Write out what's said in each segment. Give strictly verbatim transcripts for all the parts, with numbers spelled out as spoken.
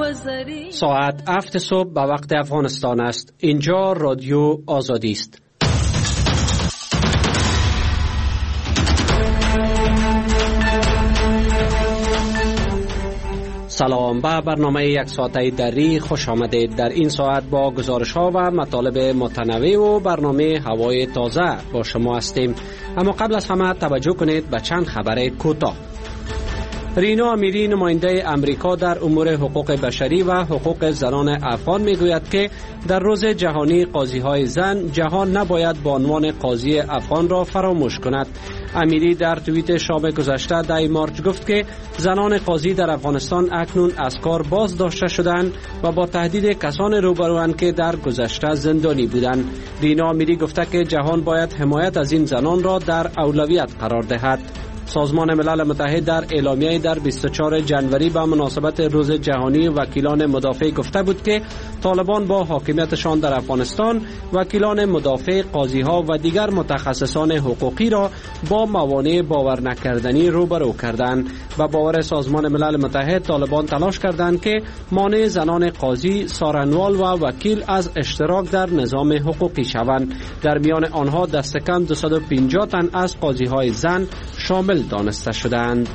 ساعت هفت صبح به وقت افغانستان است. اینجا رادیو آزادی است. سلام، به برنامه یک ساعته دری خوش آمدید. در این ساعت با گزارش ها و مطالب متنوع و برنامه هوای تازه با شما هستیم. اما قبل از همه توجه کنید به چند خبر کوتاه. رینا امیری، نماینده امریکا در امور حقوق بشری و حقوق زنان افغان، میگوید که در روز جهانی قاضی های زن، جهان نباید با عنوان قاضی افغان را فراموش کند. امیری در توییت شام گذشته ده مارچ گفت که زنان قاضی در افغانستان اکنون از کار باز داشته شدند و با تهدید کسان روبروند که در گذشته زندانی بودند. رینا امیری گفته که جهان باید حمایت از این زنان را در اولویت قرار دهد. سازمان ملل متحد در اعلامیه در بیست و چهارم ژانویه به مناسبت روز جهانی وکیلان مدافع گفته بود که طالبان با حاکمیتشان در افغانستان وکیلان مدافع، قاضی‌ها و دیگر متخصصان حقوقی را با موانع باور نکردنی روبرو کردند. و باور سازمان ملل متحد، طالبان تلاش کردند که مانع زنان قاضی، سارنوال و وکیل از اشتراک در نظام حقوقی شوند. در میان آنها دست کم دویست و پنجاه تن از قاضی‌های زن شامل دانسته شدند.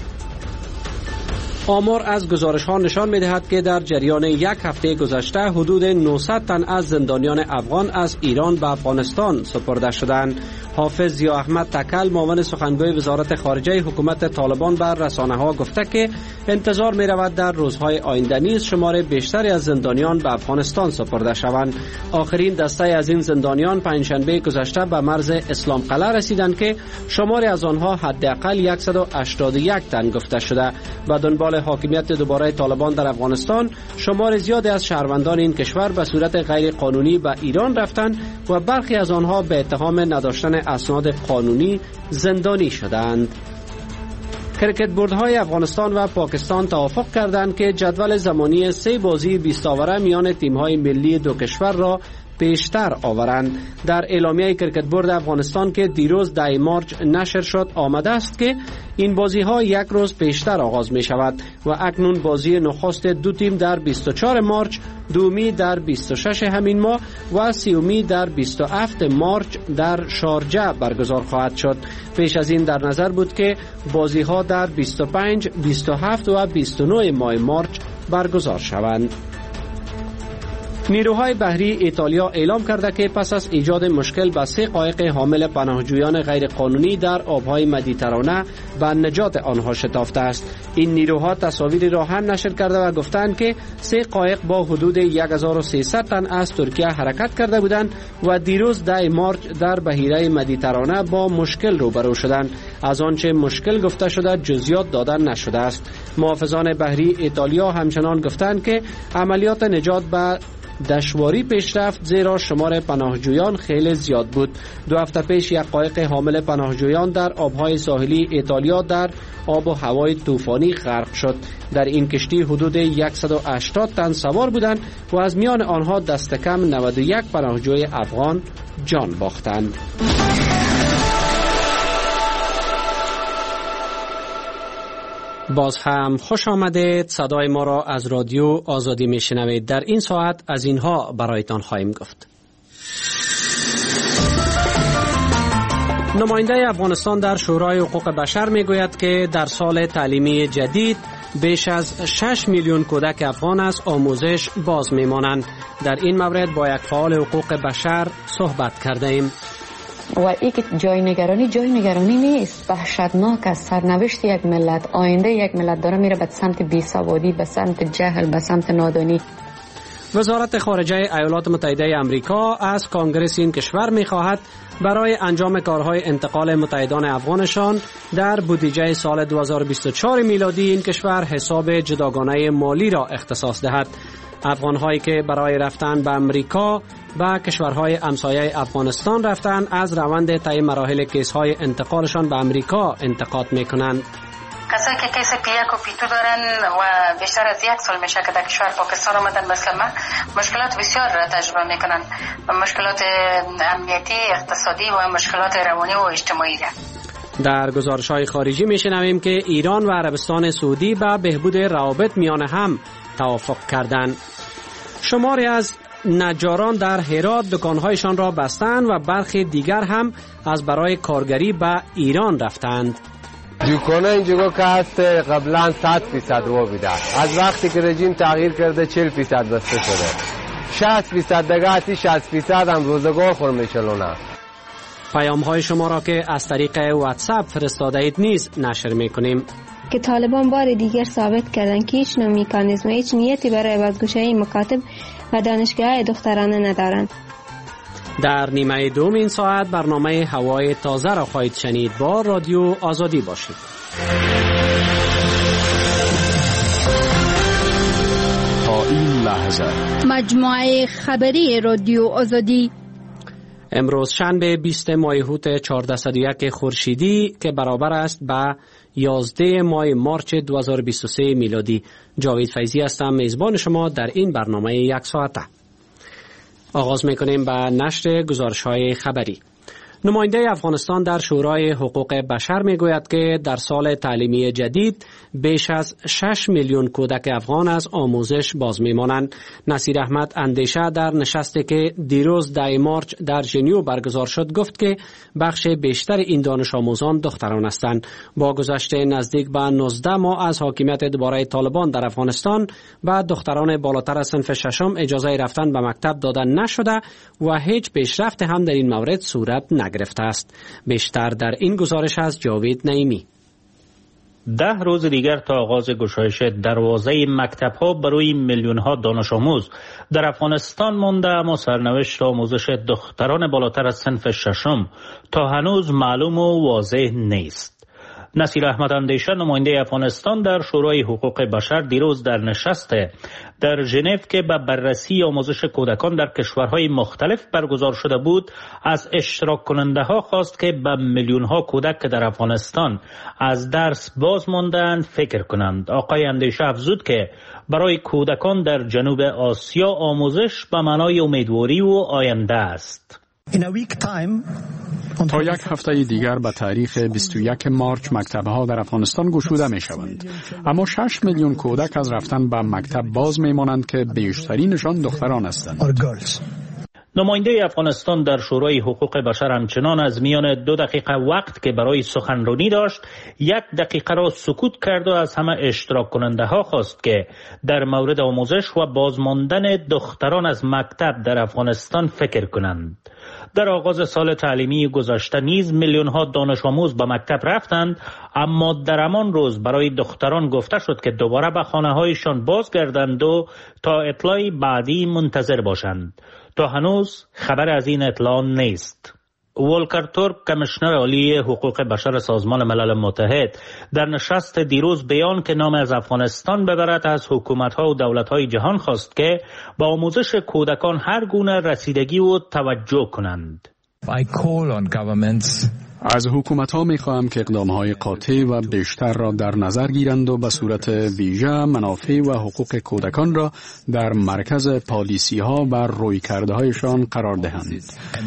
آمار از گزارش ها نشان می دهد که در جریان یک هفته گذشته حدود نهصد تن از زندانیان افغان از ایران به افغانستان سپرده شدند. حافظ ضیا احمد تکل، معاون سخنگوی وزارت خارجه حکومت طالبان، بر رسانه ها گفته که انتظار می رود در روزهای آینده نیز شمار بیشتری از زندانیان به افغانستان سپرده شوند. آخرین دسته از این زندانیان پنجشنبه گذشته به مرز اسلام قلعه رسیدند که شماری از آنها حداقل صد و هشتاد و یک تن گفته شده. و دنبال حاکمیت دوباره طالبان در افغانستان، شمار زیادی از شهروندان این کشور به صورت غیر قانونی به ایران رفتند و برخی از آنها به اتهام نداشتن اسناد قانونی زندانی شدند. کرکت بوردهای افغانستان و پاکستان توافق کردند که جدول زمانی سه بازی بیست اوره میان تیم‌های ملی دو کشور را پیشتر آورند. در اعلامیه کرکت بورد افغانستان که دیروز ده مارچ نشر شد آمده است که این بازی ها یک روز پیشتر آغاز می شود و اکنون بازی نخست دو تیم در بیست و چهارم مارچ، دومی در بیست و ششم همین ماه و سیومی در بیست و هفتم مارچ در شارجه برگزار خواهد شد. پیش از این در نظر بود که بازی ها در بیست و پنج، بیست و هفت و بیست و نه ماه مارچ برگزار شوند. نیروهای بحری ایتالیا اعلام کرده که پس از ایجاد مشکل به سه قایق حامل پناهجویان غیر قانونی در آبهای مدیترانه به نجات آنها شتافته است. این نیروها تصاویری را هم نشر کرده و گفتند که سه قایق با حدود هزار و سیصد تن از ترکیه حرکت کرده بودند و دیروز ده مارچ در بحیره مدیترانه با مشکل روبرو شدند. از آنچه مشکل گفته شده جزئیات داده نشده است. محافظان بحری ایتالیا همچنان گفتند که عملیات نجات به دشواری پیش رفت، زیرا شمار پناهجویان خیلی زیاد بود. دو هفته پیش یک قایق حامل پناهجویان در آبهای ساحلی ایتالیا در آب و هوای طوفانی غرق شد. در این کشتی حدود صد و هشتاد تن سوار بودند و از میان آنها دست کم نود و یک پناهجوی افغان جان باختند. باز هم خوش آمدید. صدای ما را از رادیو آزادی میشنوید. در این ساعت از اینها برایتان خواهیم گفت. نماینده افغانستان در شورای حقوق بشر میگوید که در سال تعلیمی جدید بیش از شش میلیون کودک افغان از آموزش باز میمانند. در این مورد با یک فعال حقوق بشر صحبت کرده ایم. و این که جای نگرانی جای نگرانی نیست، وحشتناک است. سرنوشت یک ملت، آینده یک ملت داره میره به سمت بیسوادی، به سمت جهل، به سمت نادانی. وزارت خارجه ایالات متحده آمریکا از کانگرس این کشور می‌خواهد برای انجام کارهای انتقال متحدان افغانشان در بودجه سال دو هزار و بیست و چهار میلادی این کشور حساب جداگانه مالی را اختصاص دهد. افغان‌هایی که برای رفتن به آمریکا به کشورهای همسایه افغانستان رفتن از روند طی مراحل کیس‌های انتقالشان به آمریکا انتقاد می‌کنند. کسایی که کیس پی یک و پی دو دارن و بیشتر از یک سال میشه که در کشور پاکستان آمدن، مثل من مشکلات بسیار را تجربه میکنن، مشکلات امنیتی، اقتصادی و مشکلات روانی و اجتماعی را. در گزارش‌های خارجی میشنویم که ایران و عربستان سعودی به بهبود روابط میان هم توافق کردند. شماری از نجاران در هرات دکانهایشان را بستند و برخی دیگر هم از برای کارگری به ایران رفتند. دکانه اینجا که هست قبلا صد فیصد وا بوده، از وقتی که رژیم تغییر کرده چهل فیصد بسته شده، شصت فیصد دیگه هستی، شصت فیصد هم روزگار خور میچلونه. پیام های شما را که از طریق واتساپ فرستاده اید نیز نشر میکنیم. که طالبان بار دیگر ثابت کردن که هیچ نوع مکانیزم، هیچ نیتی برای بازگشایی مکاتب و دانشگاه دخترانه ندارند. در نیمه دوم این ساعت برنامه هوای تازه را خواهید شنید. با رادیو آزادی باشید. تا این لحظه مجموعه خبری رادیو آزادی امروز شنبه بیست ماه هوت چهارصد و یک خورشیدی که برابر است به یازده ماه مارچ دو هزار و بیست و سه میلادی. جاوید فیضی هستم، میزبان شما در این برنامه یک ساعته. آغاز میکنیم به نشر گزارش‌های خبری. نماینده افغانستان در شورای حقوق بشر میگوید که در سال تعلیمی جدید بیش از شش میلیون کودک افغان از آموزش باز میمانند. نصیر احمد اندیشه در نشستی که دیروز ده مارچ در ژنو برگزار شد گفت که بخش بیشتر این دانش آموزان دختران هستند. با گذشت نزدیک به نوزده ماه از حاکمیت دوباره طالبان در افغانستان به دختران بالاتر از صنف ششم اجازه رفتن به مکتب داده نشده و هیچ پیشرفت هم در این مورد صورت نگرفته گرفته است. بیشتر در این گزارش از جاوید نعیمی. ده روز دیگر تا آغاز گشایش دروازه مکتب‌ها برای میلیون‌ها دانش آموز در افغانستان مانده، اما سرنوشت آموزش دختران بالاتر از صنف ششم تا هنوز معلوم و واضح نیست. نصیر احمد اندیشه نماینده افغانستان در شورای حقوق بشر دیروز در نشست در ژنو که به بررسی آموزش کودکان در کشورهای مختلف برگزار شده بود از اشتراک کننده ها خواست که به میلیون ها کودک که در افغانستان از درس باز ماندند فکر کنند. آقای اندیشه افزود که برای کودکان در جنوب آسیا آموزش به معنای امیدواری و آینده است. تا یک هفته دیگر به تاریخ بیست و یک مارچ مکتب‌ها در افغانستان گشوده می‌شوند، اما شش میلیون کودک از رفتن به مکتب باز می‌مانند که بیشترینشان دختران هستند. نماینده افغانستان در شورای حقوق بشر همچنان از میان دو دقیقه وقت که برای سخنرانی داشت یک دقیقه را سکوت کرد و از همه اشتراک کننده ها خواست که در مورد آموزش و بازماندن دختران از مکتب در افغانستان فکر کنند. در آغاز سال تعلیمی گذشته نیز میلیون ها دانش آموز به مکتب رفتند، اما در همان روز برای دختران گفته شد که دوباره به خانه هایشان بازگردند و تا اطلاع بعدی منتظر باشند. تا هنوز خبر از این اطلاع نیست. والکر تورپ کمیشنر عالی حقوق بشر سازمان ملل متحد در نشست دیروز بیان که نام از افغانستان ببرد از حکومت‌ها و دولت‌های جهان خواست که با آموزش کودکان هر گونه رسیدگی و توجه کنند. از حکومت‌ها می‌خواهم که اقدام‌های قاطع و بیشتر را در نظر گیرند و به صورت ویژه منافع و حقوق کودکان را در مرکز پالیسی‌ها و رویکرده‌هایشان قرار دهند.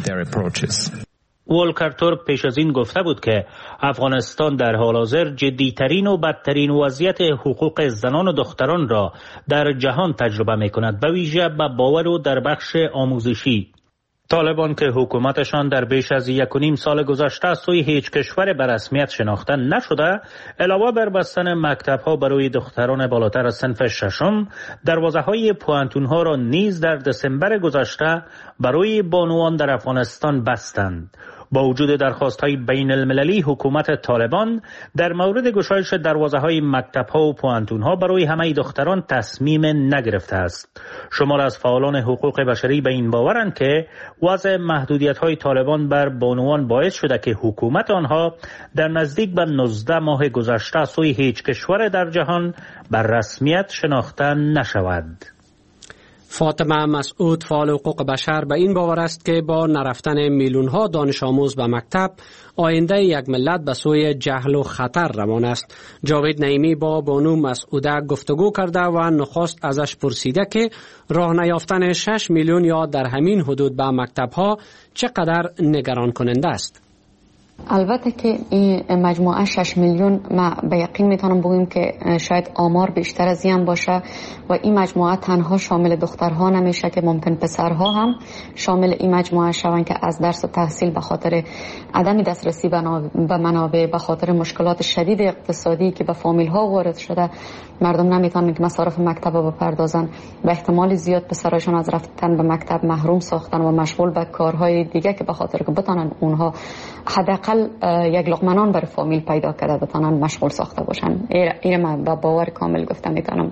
والکر تورپ پیش از این گفته بود که افغانستان در حال حاضر جدیترین و بدترین وضعیت حقوق زنان و دختران را در جهان تجربه می‌کند، به ویژه به باور و در بخش آموزشی. طالبان که حکومتشان در بیش از یک و نیم سال گذشته از سوی هیچ کشور به رسمیت شناخته نشده، علاوه بر بستن مکتب‌ها برای دختران بالاتر از صنف ششم، دروازه‌های پوانتون‌ها را نیز در دسامبر گذشته برای بانوان در افغانستان بستند. با وجود درخواست‌های بین المللی، حکومت طالبان در مورد گشایش دروازه‌های مکتب‌ها و پوانتون‌ها برای همه دختران تصمیم نگرفته است. شمار از فعالان حقوق بشری به این باورند که وضع محدودیت‌های طالبان بر بانوان باعث شده که حکومت آنها در نزدیک به نوزده ماه گذشته از سوی هیچ کشور در جهان بر رسمیت شناخته نشود. فاطمه مسعود فعال حقوق بشر به این باور است که با نرفتن میلیون‌ها دانش آموز به مکتب آینده یک ملت به سوی جهل و خطر روان است. جاوید نعیمی با بانو مسعوده گفتگو کرده و نخست ازش پرسیده که راه نیافتن شش میلیون یا در همین حدود به مکتب‌ها چقدر نگران کننده است. البته که این مجموعه شش میلیون ما به یقین میتونم بگیم که شاید آمار بیشتر از این باشه و این مجموعه تنها شامل دخترها نمیشه که ممکن پسرها هم شامل این مجموعه شوند که از درس و تحصیل به خاطر عدم دسترسی به منابع، به خاطر مشکلات شدید اقتصادی که به فامیل ها وارد شده، مردم نمیتونن که مصارف مکتب رو بپردازن و احتمال زیاد پسرشون از رفتن به مکتب محروم ساختن و مشغول به کارهای دیگه که به خاطر که بتونن اونها حداقل یک لقمه نان برای فامیل پیدا کرده بتونن مشغول ساخته باشن. این من با باور کامل گفتم میتونم.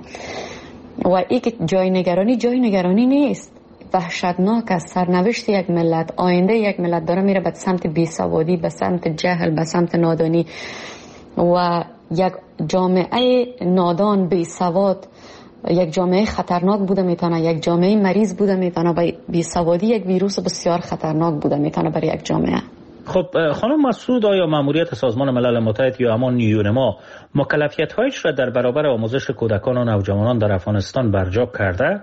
و این که جای نگرانی جای نگرانی نیست، وحشتناک است. سرنوشت یک ملت، آینده یک ملت داره میره به سمت بیسوادی، به سمت جهل، به سمت نادانی و یک جامعه نادان بیسواد، یک جامعه خطرناک بوده میتونه، یک جامعه مریض بوده میتونه. و بیسوادی یک ویروس بسیار خطرناک بوده میتونه برای یک جامعه. خب خانم مسعود، آیا مأموریت سازمان ملل متحد یا همان یونما مکلفیت‌هایش را در برابر آموزش کودکان و نوجوانان در افغانستان برجا کرده؟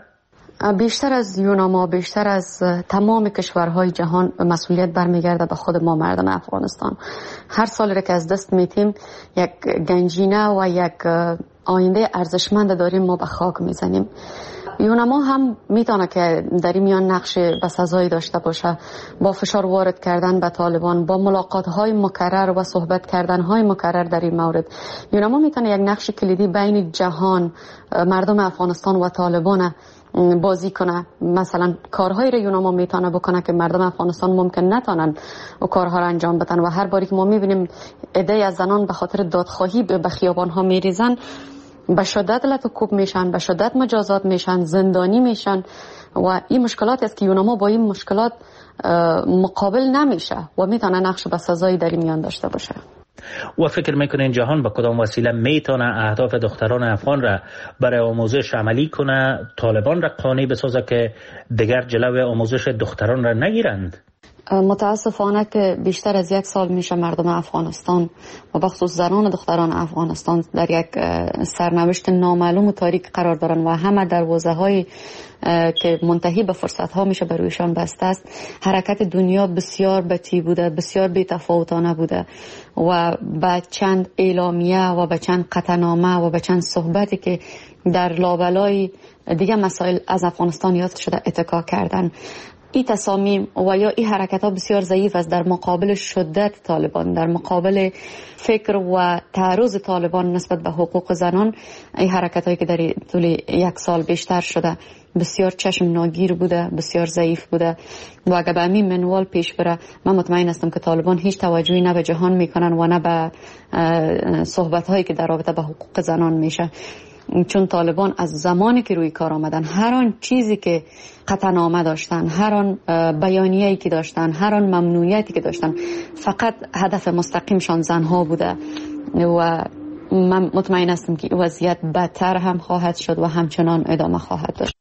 بیشتر از یونما، بیشتر از تمام کشورهای جهان مسئولیت برمیگرده به خود ما مردم افغانستان. هر سال را که از دست میتیم یک گنجینه و یک آینده ارزشمند داریم ما به خاک میزنیم. یونما هم میتونه که در این میان نقش بسزایی داشته باشه، با فشار وارد کردن به طالبان، با ملاقات های مکرر و صحبت کردن های مکرر در این مورد. یونما میتونه یک نقش کلیدی بین جهان، مردم افغانستان و طالبان بازی کنه. مثلا کارهایی را یونما میتونه بکنه که مردم افغانستان ممکن نتونن و کارها را انجام بدن. و هر باری که ما میبینیم عده از زنان به خاطر دادخواهی به خیابان ها میریزن، به شدت لطوکوب میشن، به شدت مجازات میشن، زندانی میشن و این مشکلات است که یونما با این مشکلات مقابل نمیشه و میتونه نقش بسزایی در این میان داشته باشه. و فکر میکنین جهان با کدام وسیله میتونه اهداف دختران افغان را برای آموزش عملی کنه، طالبان را قانع بسازه که دیگر جلوی آموزش دختران را نگیرند؟ متاسفانه که بیشتر از یک سال میشه مردم افغانستان و بخصوص زنان و دختران افغانستان در یک سرنوشت نامعلوم و تاریک قرار دارن و همه دروازه های که منتهی به فرصت ها میشه برویشان بسته است. حرکت دنیا بسیار بطی بوده، بسیار بی‌تفاوتانه بوده و به چند اعلامیه و به چند قطعنامه و به چند صحبتی که در لابلای دیگه مسائل از افغانستان یاد شده اتکا کردن. این تصامیم و یا این حرکت ها بسیار ضعیف است در مقابل شدت طالبان، در مقابل فکر و تعرض طالبان نسبت به حقوق زنان. این حرکت هایی که در طول یک سال بیشتر شده بسیار چشم ناگیر بوده، بسیار ضعیف بوده و اگر به همین منوال پیش بره من مطمئن هستم که طالبان هیچ توجهی نه به جهان میکنن و نه به صحبت هایی که در رابطه به حقوق زنان میشه. چون طالبان از زمانی که روی کار آمدن هر آن چیزی که قطعنامه داشتن، هر آن بیانیه‌ای که داشتن، هر آن ممنوعیتی که داشتن، فقط هدف مستقیمشان زنها بوده و من مطمئن هستم که وضعیت بدتر هم خواهد شد و همچنان ادامه خواهد داشت.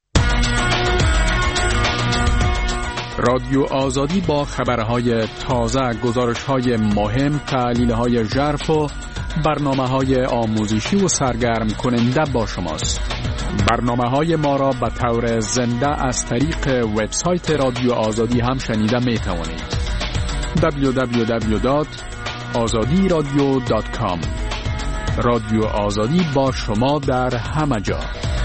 رادیو آزادی با خبرهای تازه، گزارش‌های مهم، تحلیل‌های ژرف و برنامه‌های آموزشی و سرگرم کننده با شماست. برنامه‌های ما را به طور زنده از طریق وبسایت رادیو آزادی هم شنیده می‌توانید. دبلیو دبلیو دبلیو دات آزادی رادیو دات کام. رادیو آزادی با شما در همه جا.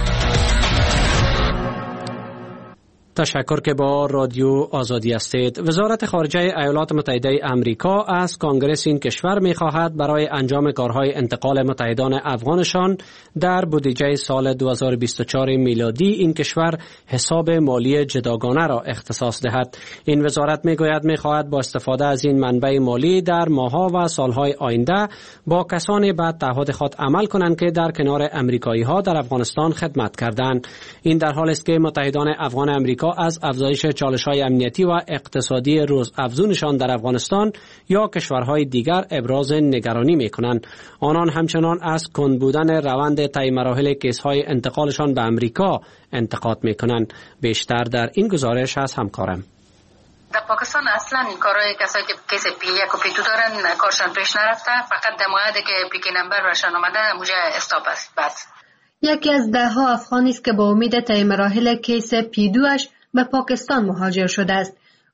تشکر که با رادیو آزادی هستید. وزارت خارجه ایالات متحده آمریکا از کانگرس این کشور می‌خواهد برای انجام کارهای انتقال متحدان افغانشان در بودجه سال دو هزار و بیست و چهار میلادی این کشور حساب مالی جداگانه را اختصاص دهد. این وزارت می‌گوید می‌خواهد با استفاده از این منبع مالی در ماه‌ها و سال‌های آینده با کسانی به تعهد خود عمل کنند که در کنار آمریکایی‌ها در افغانستان خدمت کردند. این در حالی است که متحدان افغان آمریکا از افزایش چالش‌های امنیتی و اقتصادی روز افزونشان در افغانستان یا کشورهای دیگر ابراز نگرانی می‌کنند. آنان همچنان از کند بودن روند طی مراحل کیس‌های انتقالشان به آمریکا انتقاد می‌کنند. بیشتر در این گزارش از همکارم. در پاکستان اصلا کارهای کسایی که کیس پی یک و پی دو دارن کارشان پیش نرفته، فقط در موعدی که پی کی نمبر برشان اومده موجه استاپ است. بس یکی از ده ها افغانی است که با امید طی مراحل کیس پی دو اش به پاکستان مهاجر شده است.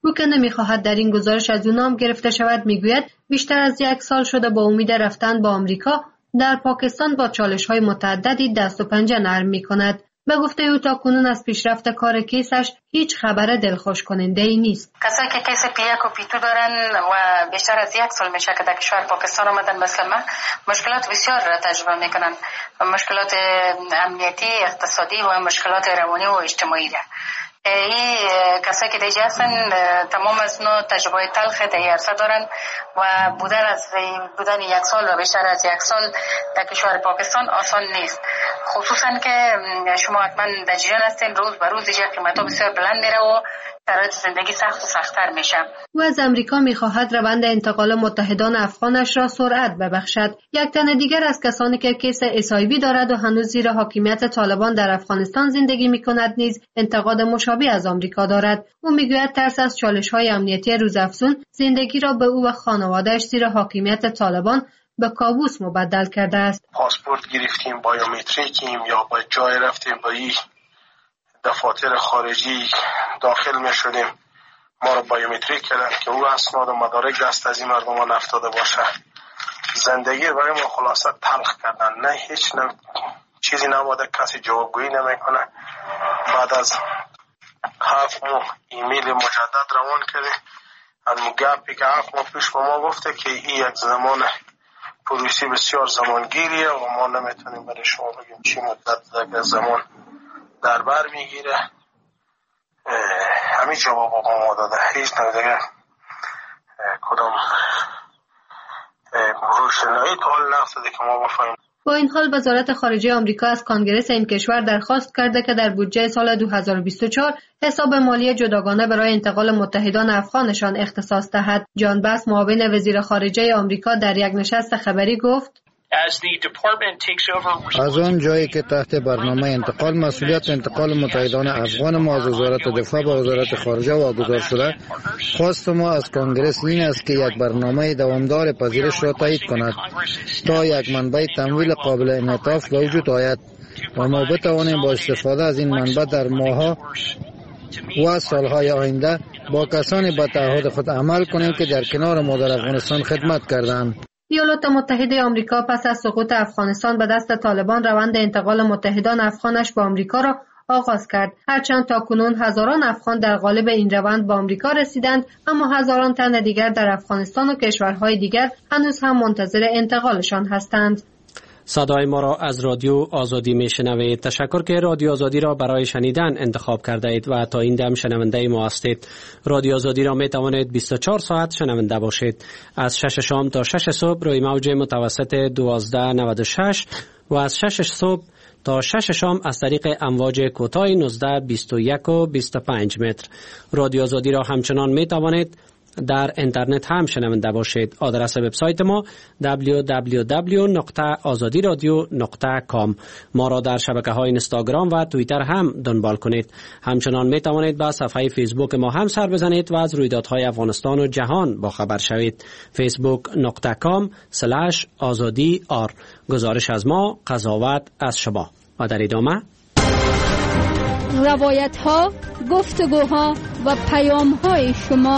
او که نمیخواهد در این گزارش از او نام گرفته شود میگوید بیشتر از یک سال شده با امید رفتن با آمریکا در پاکستان با چالش‌های متعددی دست و پنجه نرم می‌کند. به گفته او تاکنون از پیشرفت کار کیسش هیچ خبر دلخوش کننده ای نیست. کسایی که کیس پیک و پیتو دارن و بیشتر از یک سال میشه که در کشور پاکستان آمدن مثل من مشکلات بسیار را تجربه میکنن، مشکلات امنیتی، اقتصادی و مشکلات روانی و اجتماعی را. این کسایی که دیگه هستن تمام از نوع تجربه تلخ در عرصه دارن و بودن از بودن یک سال و بیشتر از یک سال در کشور پاکستان آسان نیست، خصوصا که شما حتما در جریان هستین روز به روز دیگه قیمتا بسیار بلند میره و شرایط زندگی سخت و سخت‌تر میشه. او از امریکا میخواهد روند انتقال متحدان افغانش را سرعت ببخشد. یک تن دیگر از کسانی که کیس اس آی وی دارد و هنوز زیر حاکمیت طالبان در افغانستان زندگی میکند نیز انتقاد مشابه از آمریکا دارد. او میگوید ترس از چالش‌های امنیتی روزافزون زندگی را به او و خانواده‌اش زیر حاکمیت طالبان به کابوس مبدل کرده است. پاسپورت گرفتیم، بایومتریکیم یا با جای رفتیم با این دفاتر خارجی داخل می شدیم، ما رو بایومتریک کردن که او اسناد و مدارک دست از این مردمان افتاده باشه. زندگی برای ما خلاصه تلخ کردن، نه هیچ نه چیزی نبوده، کسی جوابگویی نمیکنه. بعد از هفت ماه ایمیل مجدد روان کرده، از گپی که هفت ماه پیش به ما گفته که این یک زمان پروسی بسیار زمانگیریه و ما نمیتونیم برای شما بگیم چی مدت دیگه زمان در بر میگیره. همین جواب با ما داده، هیچ دیگه کدام روشنایی تا حال نفتاده که ما بفهمیم. با این حال وزارت خارجه آمریکا از کانگرس این کشور درخواست کرده که در بودجه سال دو هزار و بیست و چهار حساب مالی جداگانه برای انتقال متحدان افغانشان اختصاص دهد. جان بس معاون وزیر خارجه آمریکا در یک نشست خبری گفت: از آن جایی که تحت برنامه انتقال مسئولیت انتقال متحدان افغان ما از وزارت دفاع به وزارت خارجه واگذار شده، خواست ما از کانگرس این است که یک برنامه دوامدار پذیرش را تایید کند تا یک منبع تمویل قابل انعطاف به وجود آید و ما بتوانیم با استفاده از این منبع در ماه‌ها و سالهای آینده با کسانی به تعهد خود عمل کنیم که در کنار ما در افغانستان خدمت کردند. ایالات متحده آمریکا پس از سقوط افغانستان به دست طالبان روند انتقال متحدان افغانش به آمریکا را آغاز کرد. هرچند تاکنون هزاران افغان در قالب این روند به آمریکا رسیدند، اما هزاران تن دیگر در افغانستان و کشورهای دیگر هنوز هم منتظر انتقالشان هستند. صدای ما را از رادیو آزادی می شنوید. تشکر که رادیو آزادی را برای شنیدن انتخاب کرده اید و تا این دم شنونده ما هستید. رادیو آزادی را می توانید بیست و چهار ساعت شنونده باشید. از شش شام تا شش صبح روی موج متوسط دوازده نود و شش و از شش صبح تا شش شام از طریق امواج کوتاه نوزده بیست و یک و بیست و پنج متر. رادیو آزادی را همچنان می توانید در اینترنت هم شنونده باشید. آدرس وبسایت ما دبلیو دبلیو دبلیو نقطه آزادی رادیو نقطه کام. ما را در شبکه‌های اینستاگرام و توییتر هم دنبال کنید. همچنان می توانید به صفحه فیسبوک ما هم سر بزنید و از رویدادهای افغانستان و جهان با خبر شوید. فیسبوک نقطه کام سلش آزادی آر. گزارش از ما، قضاوت از شما. و در ادامه روایت ها، گفتگوها و پیام های شما.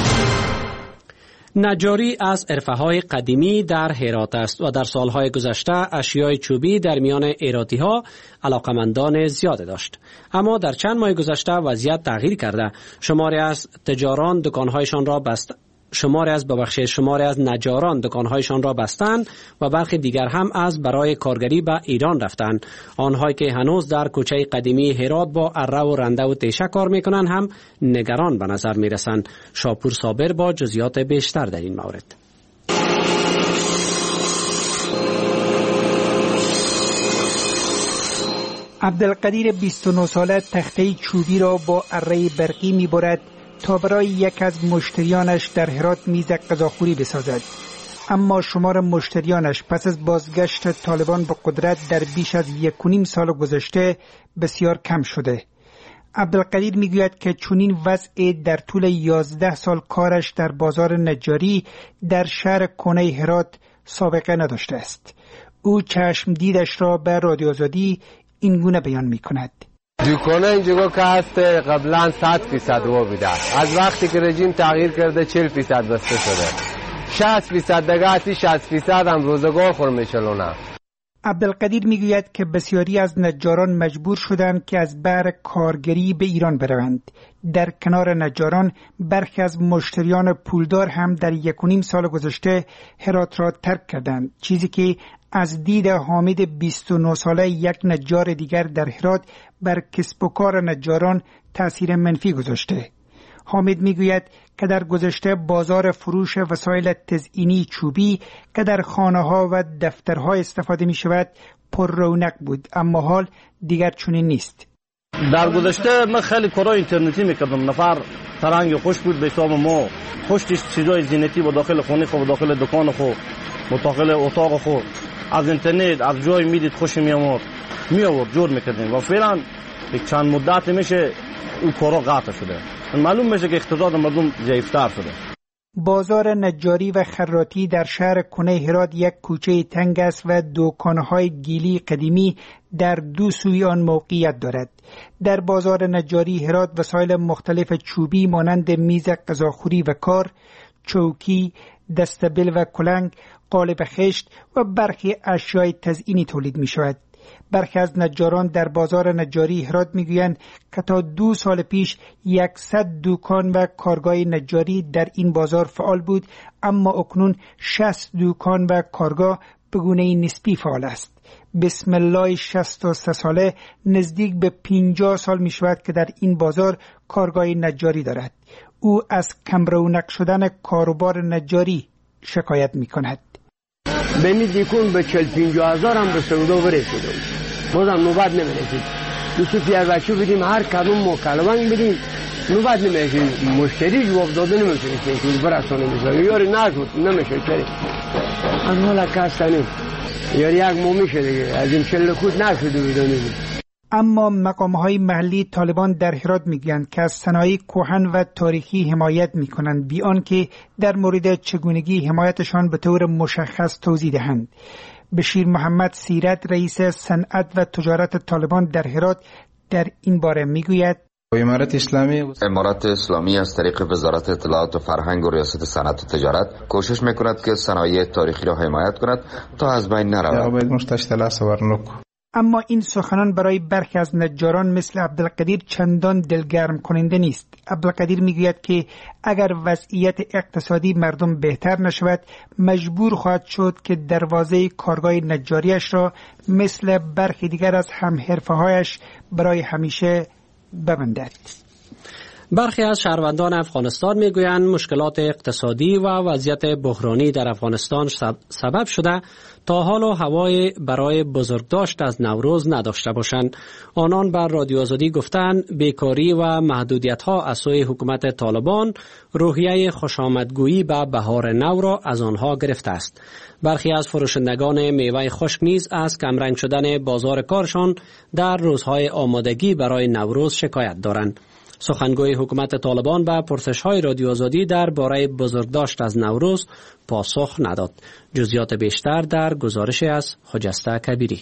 نجاری از عرفه‌های قدیمی در هرات است و در سالهای گذشته اشیای چوبی در میان هراتی‌ها علاقمندان زیاد داشت. اما در چند ماه گذشته وضعیت تغییر کرده. شماری از تجاران دکان‌هایشان را بست شماری از ببخشید شماری از نجاران دکان‌هایشان را بستند و برخی دیگر هم از برای کارگری به ایران رفتند. آنهایی که هنوز در کوچه قدیمی هرات با اره و رنده و تیشه کار میکنند هم نگران به نظر میرسند. شاپور صابر با جزئیات بیشتر در این مورد. عبدالقدیر بیست و نه ساله تخته چوبی را با اره برقی میبرد تا برای یک از مشتریانش در هرات میز غذاخوری بسازد. اما شمار مشتریانش پس از بازگشت طالبان به قدرت در بیش از یک و نیم سال گذشته بسیار کم شده. عبدالقدیر میگوید که چنین وضع در طول یازده سال کارش در بازار نجاری در شهر کنه هرات سابقه نداشته است. او چشم دیدش را به رادیو آزادی این گونه بیان میکند. دکانه اینجا که هست قبلا صد فیصد وا بوده، از وقتی که رژیم تغییر کرده چهل فیصد بسته شده. شصت فیصد دیگه هستی، شصت فیصد هم روزگار خور میچلونه. عبدالقدیر میگوید که بسیاری از نجاران مجبور شدند که از بهر کارگری به ایران بروند. در کنار نجاران برخی از مشتریان پولدار هم در یک و نیم سال گذشته هرات را ترک کردند، چیزی که از دید حامد بیست و نه ساله یک نجار دیگر در هرات بر کسب و کار نجاران تأثیر منفی گذاشته. حامد میگوید که در گذشته بازار فروش وسایل تزئینی چوبی که در خانه‌ها و دفترها استفاده می شود پر رونق بود، اما حال دیگر چنین نیست. در گذشته من خیلی کارهای اینترنتی میکردم، نفر ترنگ خوش بود به حساب ما، خوشش چیزای زینتی با داخل خونه خو و داخل دکان خو و داخل اتاق خو از اینترنت از جای میدید خوش میامد میآورد جور میکردیم و فعلا یک چند مدت میشه اون کارا قطع شده. معلوم میشه که اقتصاد مردم ضعیفتر شده. بازار نجاری و خراطی در شهر کنه هرات یک کوچه تنگ است و دکانهای گیلی قدیمی در دو سوی آن موقعیت دارد. در بازار نجاری هرات وسایل مختلف چوبی مانند میز غذاخوری و کار، چوکی، دستبل و کلنگ، قالب خشت و برخی اشیای تزئینی تولید می شود. برخی از نجاران در بازار نجاری هرات میگویند که تا دو سال پیش صد دکان و کارگاه نجاری در این بازار فعال بود، اما اکنون شصت دکان و کارگاه به گونه نسبی فعال است. بسم الله شصت و سه ساله نزدیک به پنجاه سال می شود که در این بازار کارگاه نجاری دارد. او از کم رونق شدن کاروبار نجاری شکایت می کند. به می دیکون به چل پینجا هزار هم به سودا برسیده، بازم نوبت نمیرسید. دوستی پیار بچه بدیم هر کدوم مکلونگ بدیم نوبت نمیرسید، مشتری جواب داده نمیشه که برسانه میشه یاری نشد نمیشه چری از حالا کستنیم یاری یک مو میشه دیگه از این چل خود نشده بدانیم. اما مقام‌های محلی طالبان در هرات میگویند که از صنایع کهن و تاریخی حمایت میکنند بی آنکه در مورد چگونگی حمایتشان به طور مشخص توضیح دهند. بشیر محمد سیرت رئیس صنعت و تجارت طالبان در هرات در این باره میگوید امارت اسلامی امارت اسلامی از طریق وزارت اطلاعات و فرهنگ و ریاست صنعت و تجارت کوشش میکند که صنایع تاریخی را حمایت کند تا از بین نرود. اما این سخنان برای برخی از نجاران مثل عبدالقدیر چندان دلگرم کننده نیست. عبدالقدیر میگوید که اگر وضعیت اقتصادی مردم بهتر نشود مجبور خواهد شد که دروازه کارگاه نجاریش را مثل برخی دیگر از همحرفه‌هایش برای همیشه ببندد. برخی از شهروندان افغانستان میگویند مشکلات اقتصادی و وضعیت بحرانی در افغانستان سبب شده تا حال و هوای برای بزرگداشت از نوروز نداشته باشند. آنان بر رادیو آزادی گفتند بیکاری و محدودیت‌ها از سوی حکومت طالبان روحیه خوشامدگویی به بهار نو را از آنها گرفته است. برخی از فروشندگان میوه خشک نیز از کمرنگ شدن بازار کارشان در روزهای آمادگی برای نوروز شکایت دارند. سخنگوی حکومت طالبان به پرسش‌های رادیو آزادی در باره بزرگداشت از نوروز پاسخ نداد. جزئیات بیشتر در گزارش از خجسته کبیری.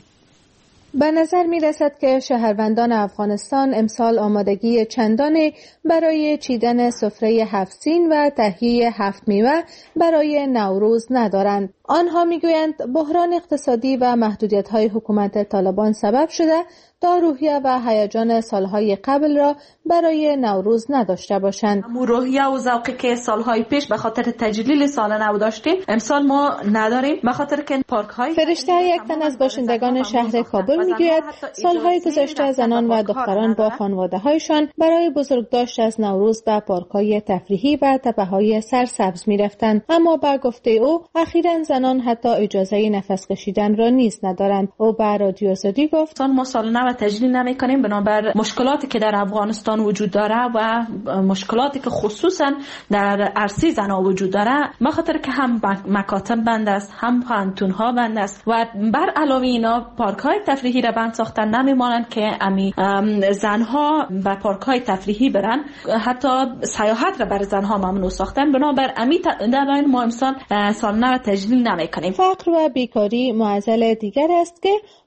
به نظر می رسد که شهروندان افغانستان امسال آمادگی چندانی برای چیدن سفره هفت سین و تهیه هفت میوه برای نوروز ندارند. آنها می گویند بحران اقتصادی و محدودیت‌های حکومت طالبان سبب شده تا روحیه و هیجان سالهای قبل را برای نوروز نداشته باشند. امو روحیه و ذوقی که سالهای پیش به خاطر تجلیل سال نو داشتیم امسال ما نداریم، به خاطر که پارک های فرشته یک تن از باشندگان شهر کابل میگوید سالهای گذشته زنان و دختران با خانواده‌هایشان برای بزرگداشت از نوروز به پارک‌های تفریحی و تپه‌های سرسبز می‌رفتند، اما با گفته او اخیراً زنان حتی اجازه نفس کشیدن را نیز ندارند. او به رادیو آزادی گفت ما سال نو تجلیل نمی‌کنیم بنابر مشکلاتی که در افغانستان وجود داره و مشکلاتی که خصوصا در عرصه زنا وجود داره، به خاطر که هم مکاتب بند است هم پانتون‌ها بند است و بر علاوه اینا پارک‌های تفریحی را بند ساختن، نمی‌مانند که امی زنها به پارک‌های تفریحی برن، حتی سیاحت را بر زنها ممنوع ساختن. بنابر امی دلایل ما امسال سال نو تجلیل نمی‌کنیم. فقر و بیکاری معضل دیگر است که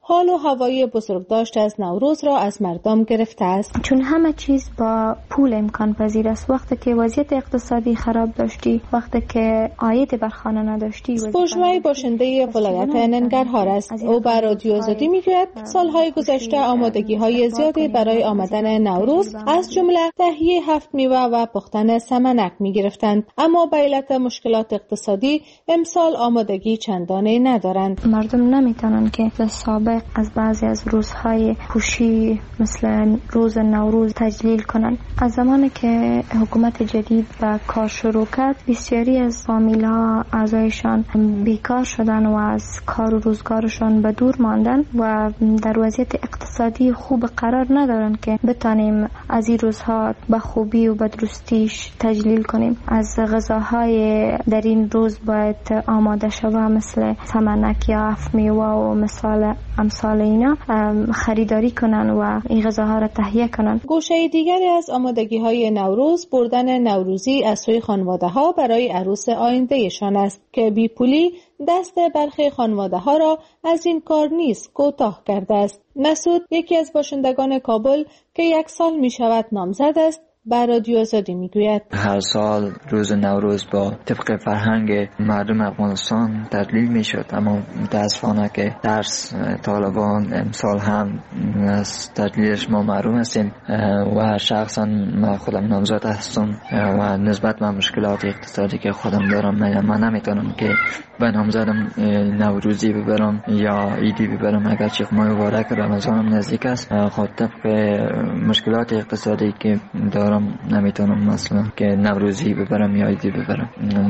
حال و هوای بزرگداشت از نوروز را از مردم گرفته است. چون همه چیز با پول امکان پذیر است. وقتی که وضعیت اقتصادی خراب داشتی، وقتی که عاید بر خانه نداشتی. سپوږمۍ باشنده ولایت ننگرهار است. او به رادیو آزادی میگوید سالهای گذشته آمادگی های زیادی برای آمدن نوروز از جمله تهیه هفت میوه و پختن سمنک می گرفتند، اما به علت مشکلات اقتصادی امسال آمادگی چندانه ندارند. مردم نمیتونن که به سابق از بعضی از روزهای خوشی مثل روز نوروز تجلیل کنند. از زمانی که حکومت جدید به کار شروع کرد، بسیاری از فامیل‌ها اعضایشان بیکار شدن و از کار و روزگارشان به دور ماندن و در وضعیت اقتصادی خوب قرار ندارن که بتانیم از این روزها به خوبی و به درستیش تجلیل کنیم. از غذاهای در این روز باید آماده شود مثل سمنک یا هفت میوه و مثال امثال اینا خریداری کنن و این غذاها را تهیه کنن. گوشه دیگری از آمادگی های نوروز بردن نوروزی از سوی خانواده ها برای عروس آیندهشان است که بی پولی دست برخی خانواده ها را از این کار نیز کوتاه کرده است. مسعود یکی از باشندگان کابل که یک سال می شود نامزد است بر رادیو آزادی میگوید هر سال روز نوروز با طبق فرهنگ مردم افغانستان تجلیل میشد، اما متاسفانه که درس طالبان امسال هم از تجلیلش ما محروم هستیم و شخصا من خودم نامزد هستم و نسبت به مشکلات اقتصادی که خودم دارم من نمیتونم که به نامزدم نوروزی ببرم یا ایدی ببرم، اگرچه ماه مبارک رمضانم نزدیک است. خود طبق مشکلات اقتصادی که دارم نمیتونم مثلا که نوروزی ببرم یا ایدی ببرم.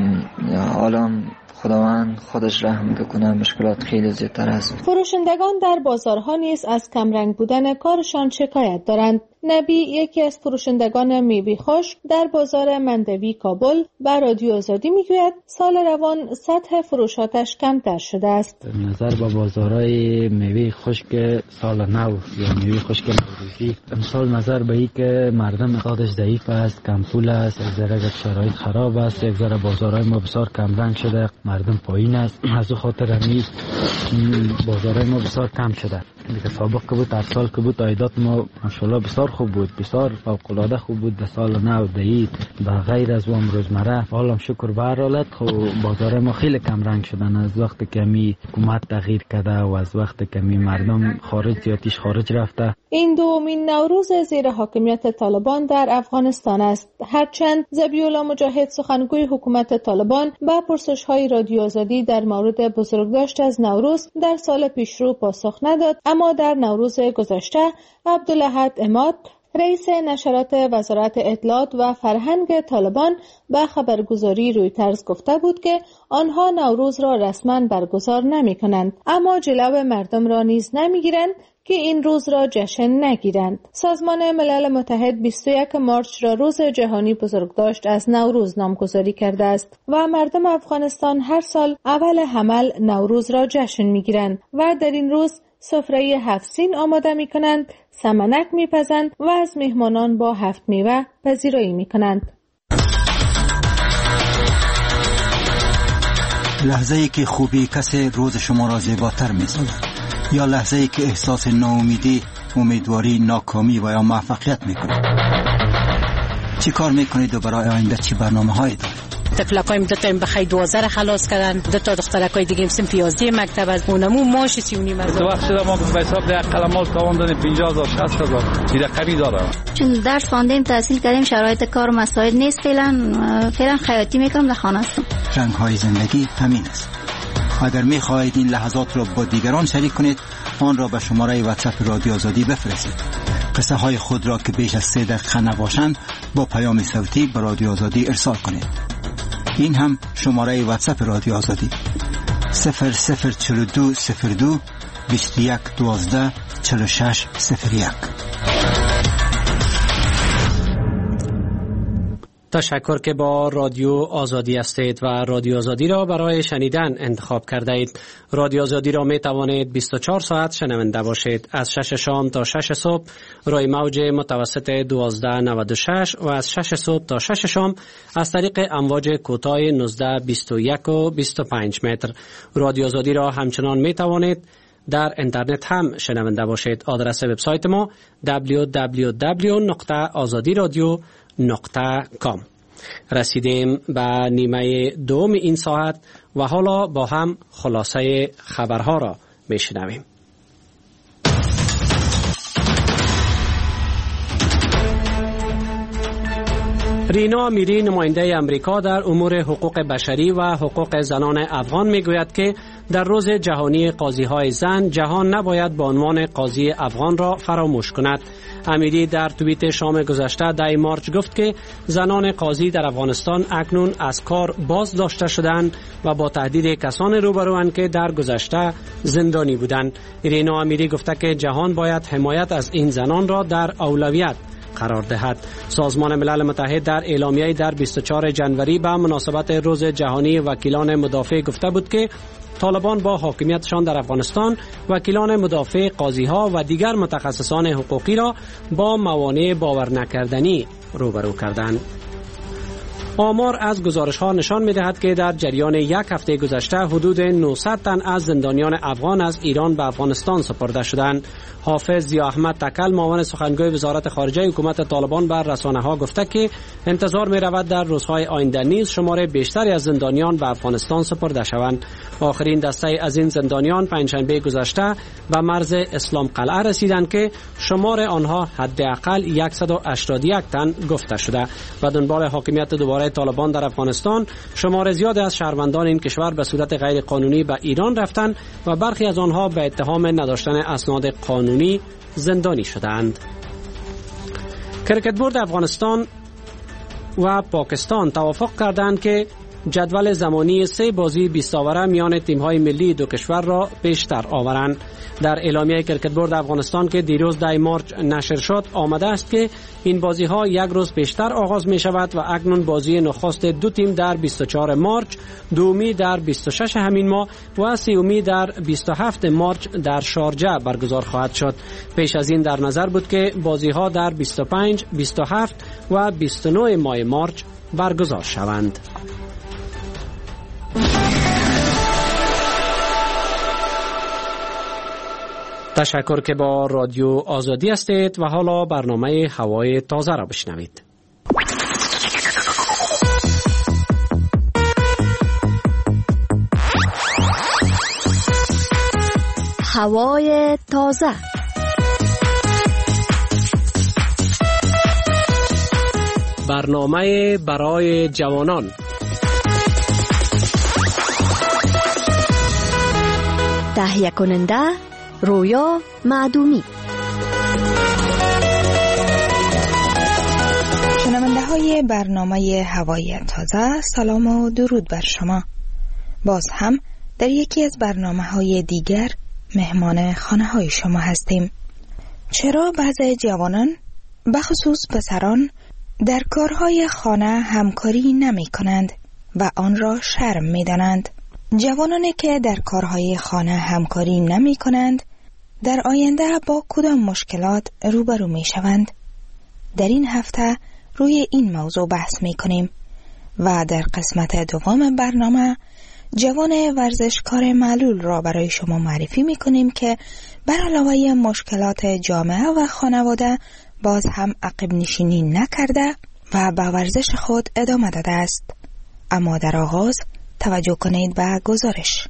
حالا خداوند خودش رحم بکنه، مشکلات خیلی زیادتر است. فروشندگان در بازارها نیز از کمرنگ بودن کارشان شکایت دارند. نبی یکی از فروشندگان میوه خشک در بازار مندوی کابل بر رادیو آزادی میگوید سال روان سطح فروشاتش کمتر شده است. نظر با بازارهای میوه خشک سال نو یا میوه خشک نوروزی امسال نظر به این که مردم اقتصادش ضعیف است، کم پول است، یک ذره شرایط خراب است، یک ذره بازارهای ما بسیار کم رنگ شده، مردم پایین است، از او خاطر همین بازارهای ما بسیار کم شده. دیگه سابق که بود، هر سال که بود عایدات ما ماشاءالله بسیار خوب بود، بسیار فوق‌العاده خوب بود. در سال نو دید به غیر از اون روزمره حالا شکر به هر حالت خب بازار ما خیلی کم رنگ شدن از وقتی که می حکومت تغییر کرده و از وقتی که می مردم خارج زیادیش خارج رفته. این دومین نوروز زیر حاکمیت طالبان در افغانستان است. هرچند ذبیح‌الله مجاهد سخنگوی حکومت طالبان با پرسش‌های رادیو آزادی در مورد بزرگداشت از نوروز در سال پیشرو پاسخ نداد، اما در نوروز گذشته عبدالاحد عماد رئیس نشرات وزارت اطلاعات و فرهنگ طالبان به خبرگزاری رویترز گفته بود که آنها نوروز را رسما برگزار نمی کنند، اما جلو مردم را نیز نمی گیرند که این روز را جشن نگیرند. سازمان ملل متحد بیست و یک مارچ را روز جهانی بزرگداشت از نوروز نامگذاری کرده است و مردم افغانستان هر سال اول حمل نوروز را جشن می گیرند و در این روز سفره هفت سین آماده می کنند، سمنک می پزند و از مهمانان با هفت میوه پذیرایی می کنند. لحظه ای که خوبی کسی روز شما را زیباتر می سازد یا لحظه ای که احساس ناامیدی، امیدواری، ناکامی و یا موفقیت می کنید. چی کار می کنید و برای آینده چی برنامه هایی دارید؟ طفلکایم دو تا بخیر دوازده را خلاص کردن، دو تا دخترکای دیگه سن پیازده مکتب از اونمو ماش سی و نیم از وقت شده ما به حساب ده قلمال تاوان پنجاه هزار شصت هزار دیگه قوی داره. چون درس خواندیم تحصیل کردیم شرایط کار و مسائل نیست، فعلا فعلا خیاطی میکنم در خانه هستم. رنگ های زندگی همین است. اگر می خواهید این لحظات را با دیگران شریک کنید آن را به شماره واتساپ رادیو آزادی بفرستید. قصه های خود را که بیش از سه دقیقه نباشند با پیام صوتی به رادیو آزادی ارسال کنید. این هم شماره واتساپ رادیو آزادی صفر صفر چهل و دو صفر دو بیست و یک دوازده چهل و شش صفر یک. تشکر که با رادیو آزادی هستید و رادیو آزادی را برای شنیدن انتخاب کرده اید. رادیو آزادی را می توانید بیست و چهار ساعت شنونده باشید. از شش شام تا شش صبح روی موج متوسط دوازده نود و شش و از شش صبح تا شش شام از طریق امواج کوتاه نوزده بیست و یک و بیست و پنج متر. رادیو آزادی را همچنان می توانید در اینترنت هم شنونده باشید. آدرس وبسایت ما دبلیو دبلیو دبلیو نقطه آزادی رادیو نقطه کام. رسیدیم به نیمه دوم این ساعت و حالا با هم خلاصه خبرها را میشنویم. رینا امیری نماینده امریکا در امور حقوق بشری و حقوق زنان افغان میگوید که در روز جهانی قاضی‌های زن جهان نباید به عنوان قاضی افغان را فراموش کند. امیری در توییت شام گذشته ده مارچ گفت که زنان قاضی در افغانستان اکنون از کار باز داشته شدند و با تهدید کسان روبروند که در گذشته زندانی بودند. رینا امیری گفته که جهان باید حمایت از این زنان را در اولویت قرار دهد. سازمان ملل متحد در اعلامیه‌ای در بیست و چهارم ژانویه به مناسبت روز جهانی وکیلان مدافع گفته بود که طالبان با حاکمیتشان در افغانستان وکیلان مدافع، قاضی‌ها و دیگر متخصصان حقوقی را با موانع باور نکردنی روبرو کردند. آمار از گزارش‌ها نشان می‌دهد که در جریان یک هفته گذشته حدود نهصد تن از زندانیان افغان از ایران به افغانستان سپرده شدند. حافظ ضیا احمد تکل معاون سخنگوی وزارت خارجه حکومت طالبان بر رسانه‌ها گفته که انتظار می‌رود در روزهای آینده نیز شمار بیشتری از زندانیان به افغانستان سپرده شوند. آخرین دسته از این زندانیان پنجشنبه گذشته به مرز اسلام قلعه رسیدند که شمار آنها حداقل صد و هشتاد و یک تن گفته شده. و دنبال حاکمیت دوباره طالبان در افغانستان شمار زیادی از شهروندان این کشور به صورت غیر قانونی به ایران رفتند و برخی از آنها به اتهام نداشتن اسناد قانونی زندانی شدند. کرکت بورد افغانستان و پاکستان توافق کردند که جدول زمانی سه بازی بیست اوره میان تیم‌های ملی دو کشور را پیشتر آورند. در اعلامیه کرکت بورد افغانستان که دیروز ده مارچ نشر شد آمده است که این بازی‌ها یک روز پیشتر آغاز می شود و اکنون بازی نخست دو تیم در بیست و چهارم مارچ، دومی در بیست و ششم همین ماه و سومی در بیست و هفتم مارچ در شارجه برگزار خواهد شد. پیش از این در نظر بود که بازی‌ها در بیست و پنج، بیست و هفت و بیست و نه ماه مارچ برگزار شوند. تشکر که با رادیو آزادی هستید و حالا برنامه هوای تازه را بشنوید. هوای تازه. برنامه برای جوانان. تهیه کننده رویا معدومی. شنونده های برنامه هوای تازه، سلام و درود بر شما. باز هم در یکی از برنامه های دیگر مهمان خانه های شما هستیم. چرا بعضی جوانان بخصوص پسران در کارهای خانه همکاری نمی کنند و آن را شرم می دانند؟ جوانانی که در کارهای خانه همکاری نمی کنند در آینده با کدام مشکلات روبرو می شوند؟ در این هفته روی این موضوع بحث می کنیم و در قسمت دوم برنامه جوان ورزشکار معلول را برای شما معرفی می کنیم که بر علاوه مشکلات جامعه و خانواده باز هم عقب نشینی نکرده و به ورزش خود ادامه داده است. اما در آغاز توجه کنید به گزارش.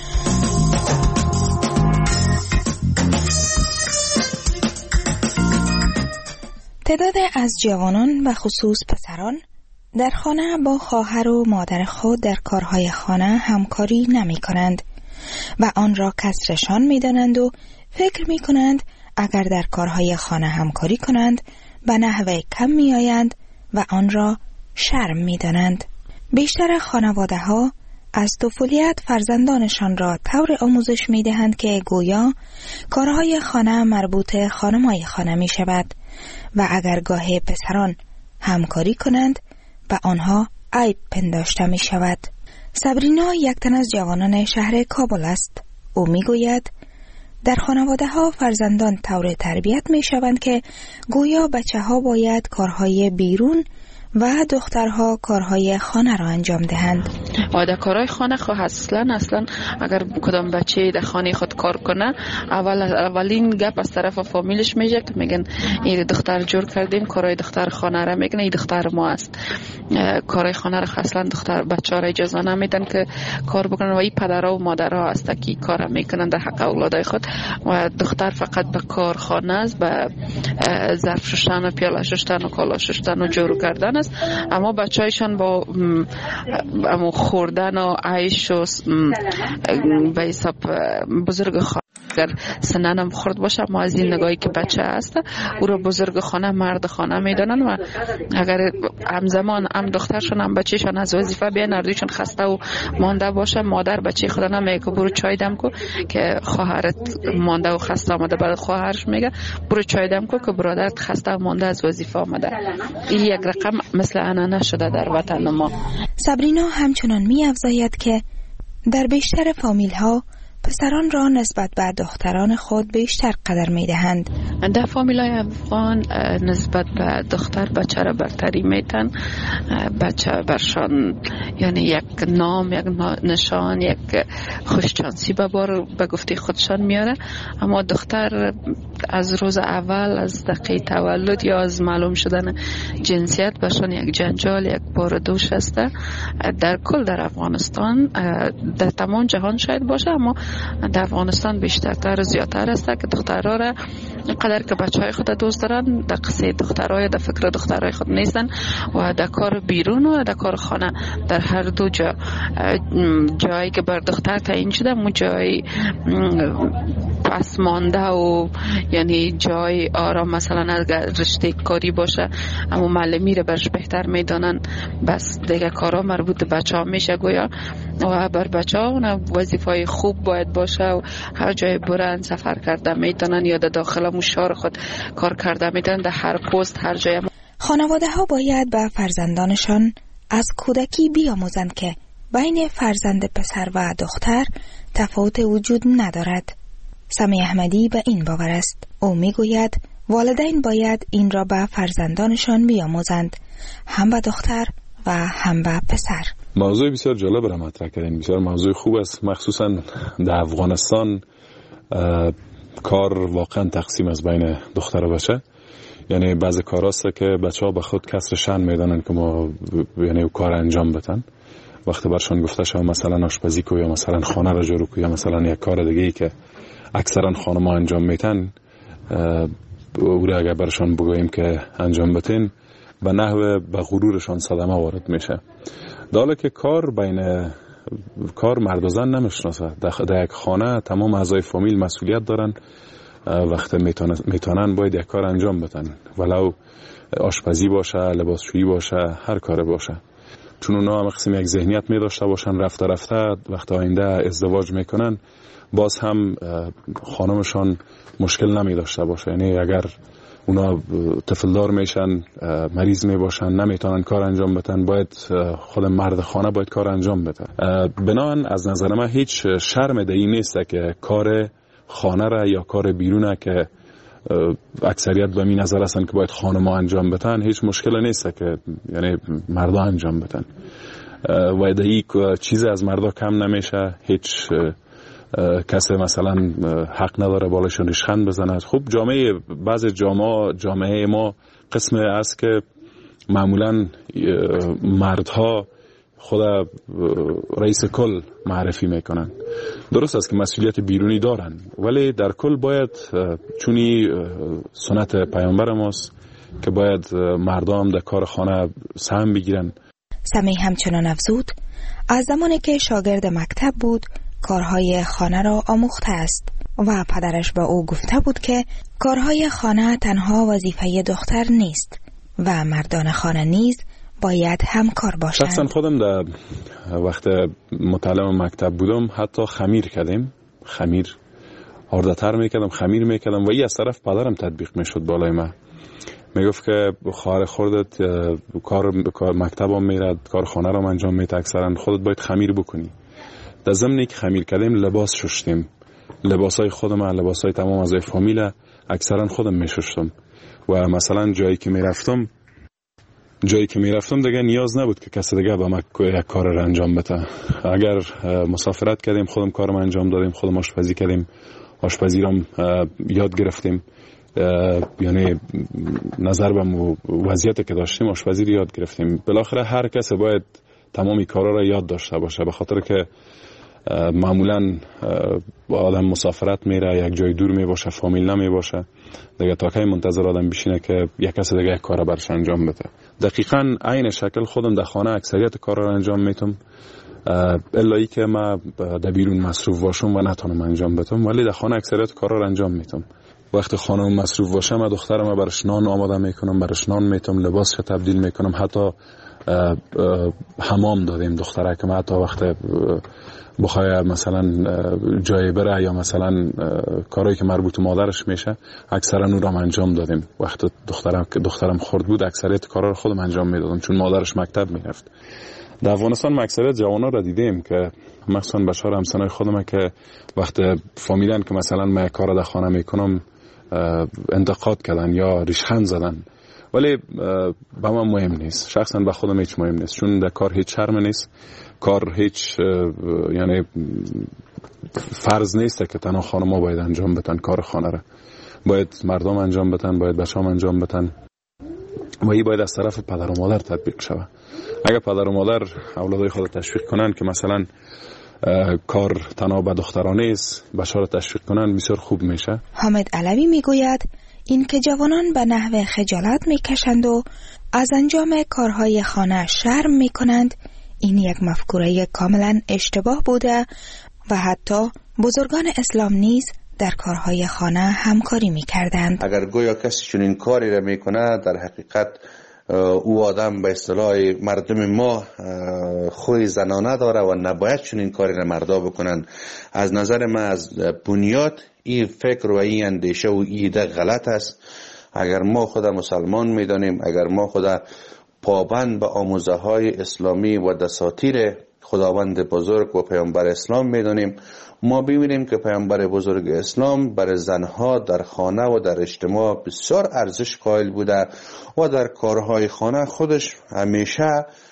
تعداد از جوانان و خصوص پسران در خانه با خواهر و مادر خود در کارهای خانه همکاری نمی کنند و آن را کسرشان می دانند و فکر می کنند اگر در کارهای خانه همکاری کنند به نحو کم می آیند و آن را شرم می دانند. بیشتر خانواده ها از طفولیت فرزندانشان را طور آموزش می دهند که گویا کارهای خانه مربوط خانمای خانه می شود و اگر گاه پسران همکاری کنند به آنها عیب پنداشته می شود. صبرینا یک تن از جوانان شهر کابل است. او می گوید در خانواده ها فرزندان طور تربیت می شوند که گویا بچه ها باید کارهای بیرون و دخترها کارهای خانه را انجام دهند. و در کارهای خانه خو اصلا اصلا اگر کدام بچه در خانه خود کار کنه اول اولین گپ از طرف فامیلش میشه که میگن این دختر جور کردیم، کارهای دختر خانه را میگن این دختر ما است. کارهای خانه را اصلا دختر بچه را اجازه نمیدن که کار بکنن و این پدرها و مادرها است که کار میکنن در حق اولادای خود و دختر فقط به کار خانه است، به ظرف شستن و پیاله شستن و کالا شستن و جور کردن است. اما بچه‌هایشان با اما خوردن و عیش و به حساب بزرگ خانه اگر سننم خورد باشه، اما از این نگاهی که بچه هست او را بزرگ خانه مرد خانه میدانن و اگر همزمان هم دخترشون هم بچهشون از وظیفه بیان اردوشون خسته و مانده باشه، مادر بچه خدا نمیگه که برو چای دم کو که خواهرت مانده و خسته آمده، بعد خواهرش میگه برو چای دم کو که برادرت خسته و مانده از وظیفه آمده. این یک رقم مثل انانه شده در وطن ما. سابرینا همچنان می افزاید که در بیشتر فامیل ها پسران را نسبت به دختران خود بیشتر قدر می دهند. در فامیلای افغان نسبت به دختر بچه را برتری میتن. بچه برشان یعنی یک نام، یک نشان، یک خوششانسی به بار به گفته خودشان میاره. اما دختر از روز اول، از دقیقه تولد یا از معلوم شدن جنسیت برشان یک جنجال، یک بار دوش است. در کل در افغانستان، در تمام جهان شاید باشه، اما در افغانستان بیشترتر زیادتر است که دخترها را قدر که بچه های خود دوست دارن، در قصه دخترهای در فکر دخترهای خود نیستن و در کار بیرون و در کار خانه در هر دو جا جایی که بر دختر تعیین شده اون جای پس مانده و یعنی جای آرام، مثلا اگر رشته کاری باشه اما معلمی رو برش بهتر میدانن، بس دیگه کارا مربوط به بچه ها میشه گویا و بر بچه ها اون وظیفه خوب باید باشه و هر جای برن سفر کرده میتونن یا در داخل مشار خود کار کرده میتونن، در هر پست هر جای. خانواده ها باید به فرزندانشان از کودکی بیاموزند که بین فرزند پسر و دختر تفاوت وجود ندارد. سمی احمدی به این باور است. او میگوید والدین باید این را به فرزندانشان بیاموزند، هم به دختر و هم به پسر. موضوع بسیار جالب را مطرح کردین، بسیار موضوع خوب است. مخصوصا در افغانستان کار واقعا تقسیم از بین دختر و بچه. یعنی بعضی کار است که بچه ها به خود کسر شأن میدانن که ما یعنی کار انجام بدن. وقتی برشان گفته شد مثلا آشپزی کو یا مثلا خانه را جارو کو یا مثلا یک کار دیگه ای که اکثرا خانم ها انجام میتن، او را اگر برشان بگوییم که انجام بتین به نحو به غرورشان صدمه وارد میشه. داله که کار بین کار مرد و زن نمیشناسه. در یک خانه تمام اعضای فامیل مسئولیت دارن، وقتی میتونن باید یک کار انجام بدن، ولو آشپزی باشه، لباسشویی باشه، هر کار باشه. چون اونا هم قسم یک ذهنیت می داشته باشن، رفته رفته وقت آینده ازدواج میکنن باز هم خانمشان مشکل نمی داشته باشه. یعنی اگر اونا طفلدار میشن، مریض می باشن، نمیتونن کار انجام بدن، باید خود مرد خانه باید کار انجام بده. بنابراین از نظر من هیچ شرم دهی نیست که کار خانه را یا کار بیرونه که اکثریت به می نظر هستن که باید خانم‌ها انجام بدن، هیچ مشکل نیست که یعنی مردا انجام بدن و دهی چیز از مردا کم نمیشه. هیچ کسی مثلا حق نداره بالاشون ریشخند بزنه. خب جامعه بعض جامعه جامعه ما قسم است که معمولا مردها خود رئیس کل معرفی میکنن. درست است که مسئولیت بیرونی دارن، ولی در کل باید چونی سنت پیامبر ماست که باید مردم در کار خانه سهم بگیرن. سمی همچنان افزود از زمانی که شاگرد مکتب بود کارهای خانه را آموخته است و پدرش به او گفته بود که کارهای خانه تنها وظیفه دختر نیست و مردان خانه نیز باید همکار باشند. شخصا خودم در وقت متعلم مکتب بودم حتی خمیر کردیم، خمیر آرده تر میکردم، خمیر میکردم و این از طرف پدرم تطبیق میشد بالای من. میگفت که خواهر خودت کار مکتب هم میرد، کار خانه رو انجام میده، اکثرا خودت باید خمیر بکنی. در ضمن که خمیر کردیم لباس شستیم، لباسای خودم، لباسای تمام از فامیل اکثرا خودم میشستم و مثلا جایی که میرفتم جایی که میرفتم دیگه نیاز نبود که کسی دیگه به من یک کار را انجام بده. اگر مسافرت کردیم خودم کارم انجام دادیم، خودم آشپزی کردیم، آشپزی را یاد گرفتیم، یعنی نظر به وضعیتی که داشتیم آشپزی را یاد گرفتیم. بالاخره هر کسی باید تمامی کارا را یاد داشته باشه، به خاطر که معمولا آدم مسافرت میره، یک جای دور می باشه، فامیل نمی باشه دیگه، تا کی منتظر آدم بشینه که یک کس دیگه یک کار برش انجام بده. دقیقاً عین شکل خودم در خانه اکثریت کارا را انجام میتم، الا ای که ما در بیرون مصروف باشم و نتونم انجام بدم، ولی در خانه اکثریت کارا را انجام میتم. وقتی خانم مصروف باشه من دخترم برش نان آماده میکنم، برش نان میتم، لباسش تبدیل میکنم، حتی حمام دادیم دختره که حتی وقت بخواه مثلا جای بره یا مثلا کارهایی که مربوط مادرش میشه اکثرا اون را انجام دادیم. وقت دخترم که دخترم خرد بود اکثریت کارا رو خودم انجام میدادم چون مادرش مکتب میرفت. در افغانستان اکثریت جوانا را دیدیم که مخصوصا بشار همسنای خودم که وقت فهمیدن که مثلا من کار در خانه میکنم انتقاد کردن یا ریشخند زدن، ولی به من مهم نیست، شخصا به خودم هیچ مهم نیست، چون در کار هیچ شرم نیست، کار هیچ یعنی فرض نیست که تنها خانم‌ها باید انجام بدن کار خانه را، باید مردم انجام بدن، باید بچه‌ها انجام بدن و این باید از طرف پدر و مادر تطبیق شود. اگر پدر و مادر اولادای خود تشویق کنن که مثلا کار تنها به دخترانه است، بچه‌ها را تشویق کنن بسیار خوب میشه. حامد علوی میگوید این که جوانان به نحو خجالت میکشند و از انجام کارهای خانه شرم میکنند، این یک مفکوره کاملا اشتباه بوده و حتی بزرگان اسلام نیز در کارهای خانه همکاری میکردند. اگر گویا کسی چنین کاری را میکنه، در حقیقت او آدم به اصطلاح مردم ما خوی زنانه داره و نباید چنین کاری را مردا بکنند. از نظر من از بنیاد این فکر و این اندیشه و ایده غلط است. اگر ما خدا مسلمان میدانیم، اگر ما خدا پابند به آموزه های اسلامی و دساتیر خداوند بزرگ و پیامبر اسلام میدانیم، ما ببینیم که پیامبر بزرگ اسلام برای زنها در خانه و در اجتماع بسیار ارزش قائل بوده و در کارهای خانه خودش همیشه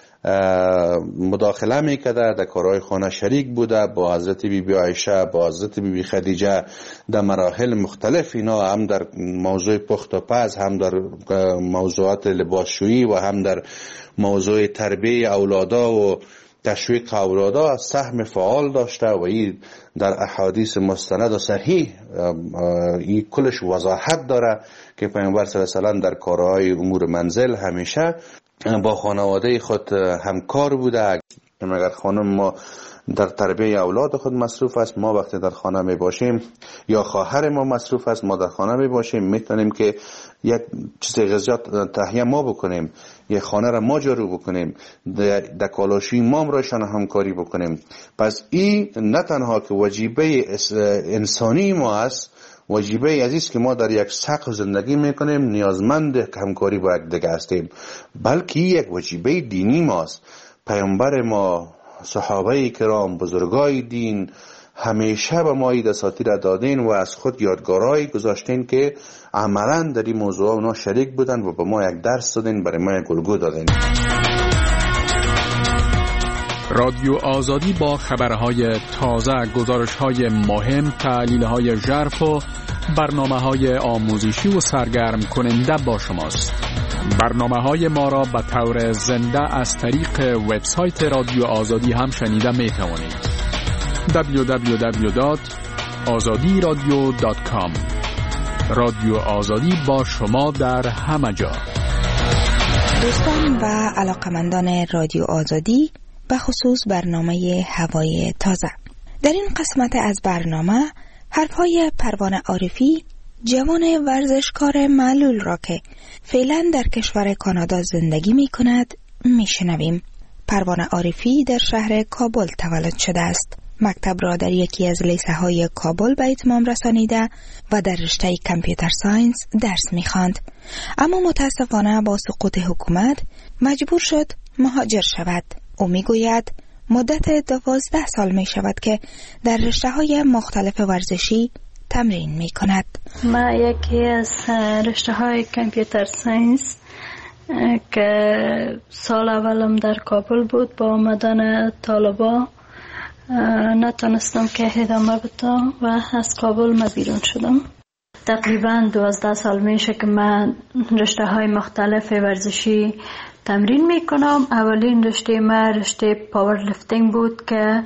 مداخله میکرده، در کارهای خانه شریک بوده، با حضرت بی بی عایشه، با حضرت بی بی خدیجه در مراحل مختلف، اینا هم در موضوع پخت و پز، هم در موضوعات لباسشویی و هم در موضوع تربیه اولادا و تشویق اولادا سهم فعال داشته و این در احادیث مستند و صحیح این کلش وضاحت داره که پیامبر صلی الله علیه و در کارهای امور منزل همیشه با خانواده خود همکار بوده. اگر خانم ما در تربیه اولاد خود مصروف است، ما وقتی در خانه می باشیم یا خواهر ما مصروف است، ما در خانه می باشیم، میتونیم که یک چیز غذات تهیه ما بکنیم، یک خانه را ما جارو بکنیم، در کالاشوی ما رایشان همکاری بکنیم. پس این نه تنها که وجیبه انسانی ما است، وجیبه عزیز که ما در یک سقف زندگی میکنیم، نیازمند همکاری با یک دیگه هستیم، بلکه یک وجیبه دینی ماست. پیامبر ما، صحابه کرام، بزرگای دین همیشه به ما این دساتیر دادین و از خود یادگارایی گذاشتین که عملا در این موضوع اونا شریک بودن و به ما یک درس دادین، برای ما یک الگو دادین. رادیو آزادی با خبرهای تازه، گزارش‌های مهم، تحلیل‌های ژرف و برنامه‌های آموزشی و سرگرم کننده با شماست. برنامه‌های ما را به طور زنده از طریق وبسایت رادیو آزادی هم شنیده می‌توانید. دبلیو دبلیو دبلیو دات آزادی رادیو دات کام. رادیو آزادی با شما در همه جا. دوستان و علاقمندان رادیو آزادی، به خصوص برنامه هوای تازه، در این قسمت از برنامه حرفهای پروانه عارفی، جوان ورزشکار معلول را که فعلا در کشور کانادا زندگی می کند می شنویم. پروانه عارفی در شهر کابل تولد شده است. مکتب را در یکی از لیسه های کابل به اتمام رسانیده و در رشته کامپیوتر ساینس درس می خواند. اما متاسفانه با سقوط حکومت مجبور شد مهاجر شود. او می گوید مدت دوازده سال می شود که در رشته های مختلف ورزشی تمرین می کند. ما یکی از رشته های کامپیوتر ساینس که سال اولم در کابل بود. با آمدن طالبا نتونستم که ادامه بدم و از کابل ما بیرون شدم. تقریبا دوازده سال میشه که من رشته های مختلف ورزشی تمرین میکنم. اولین رشته ما رشته پاور لفتینگ بود که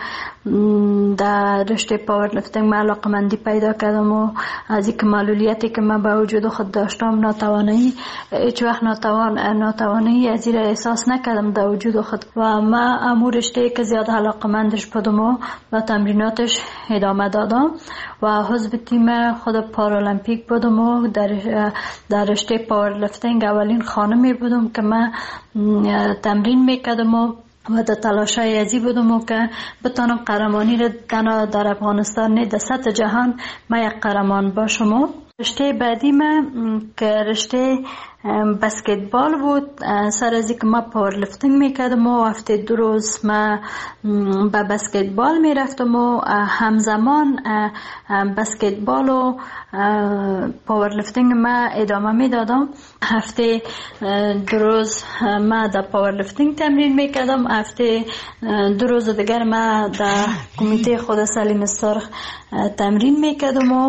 در رشته پاور لفتینگ من علاقمندی پیدا کردم و از اینکه معلولیتی که من به وجود خود داشتم، ناتوانی، هیچ وقت ناتوان ناتوانی از این احساس نکردم در وجود خود و من امور رشته که زیاد علاقمندش بودم و با تمریناتش ادامه دادم و حزب تیم خود پارالمپیک بودم و در در رشته پاور لفتینگ اولین خانمی بودم که من تمرین میکردم و و در تلاشای ازی بودم و که بتانم قهرمانی را تنها در افغانستان نه در سطح جهان ما یک قهرمان باشم. رشته بعدی من که رشته بسکتبال بود. سر از اینکه ما پاور لفتینگ میکردم و هفته دو روز ما به بسکتبال میرفتم و همزمان بسکتبال و پاور لفتینگ ما ادامه میدادم. هفته دو روز ما در پاور لفتینگ تمرین میکردم، هفته دو روز دیگر ما در کمیته خود سلیم سرخ تمرین میکردم و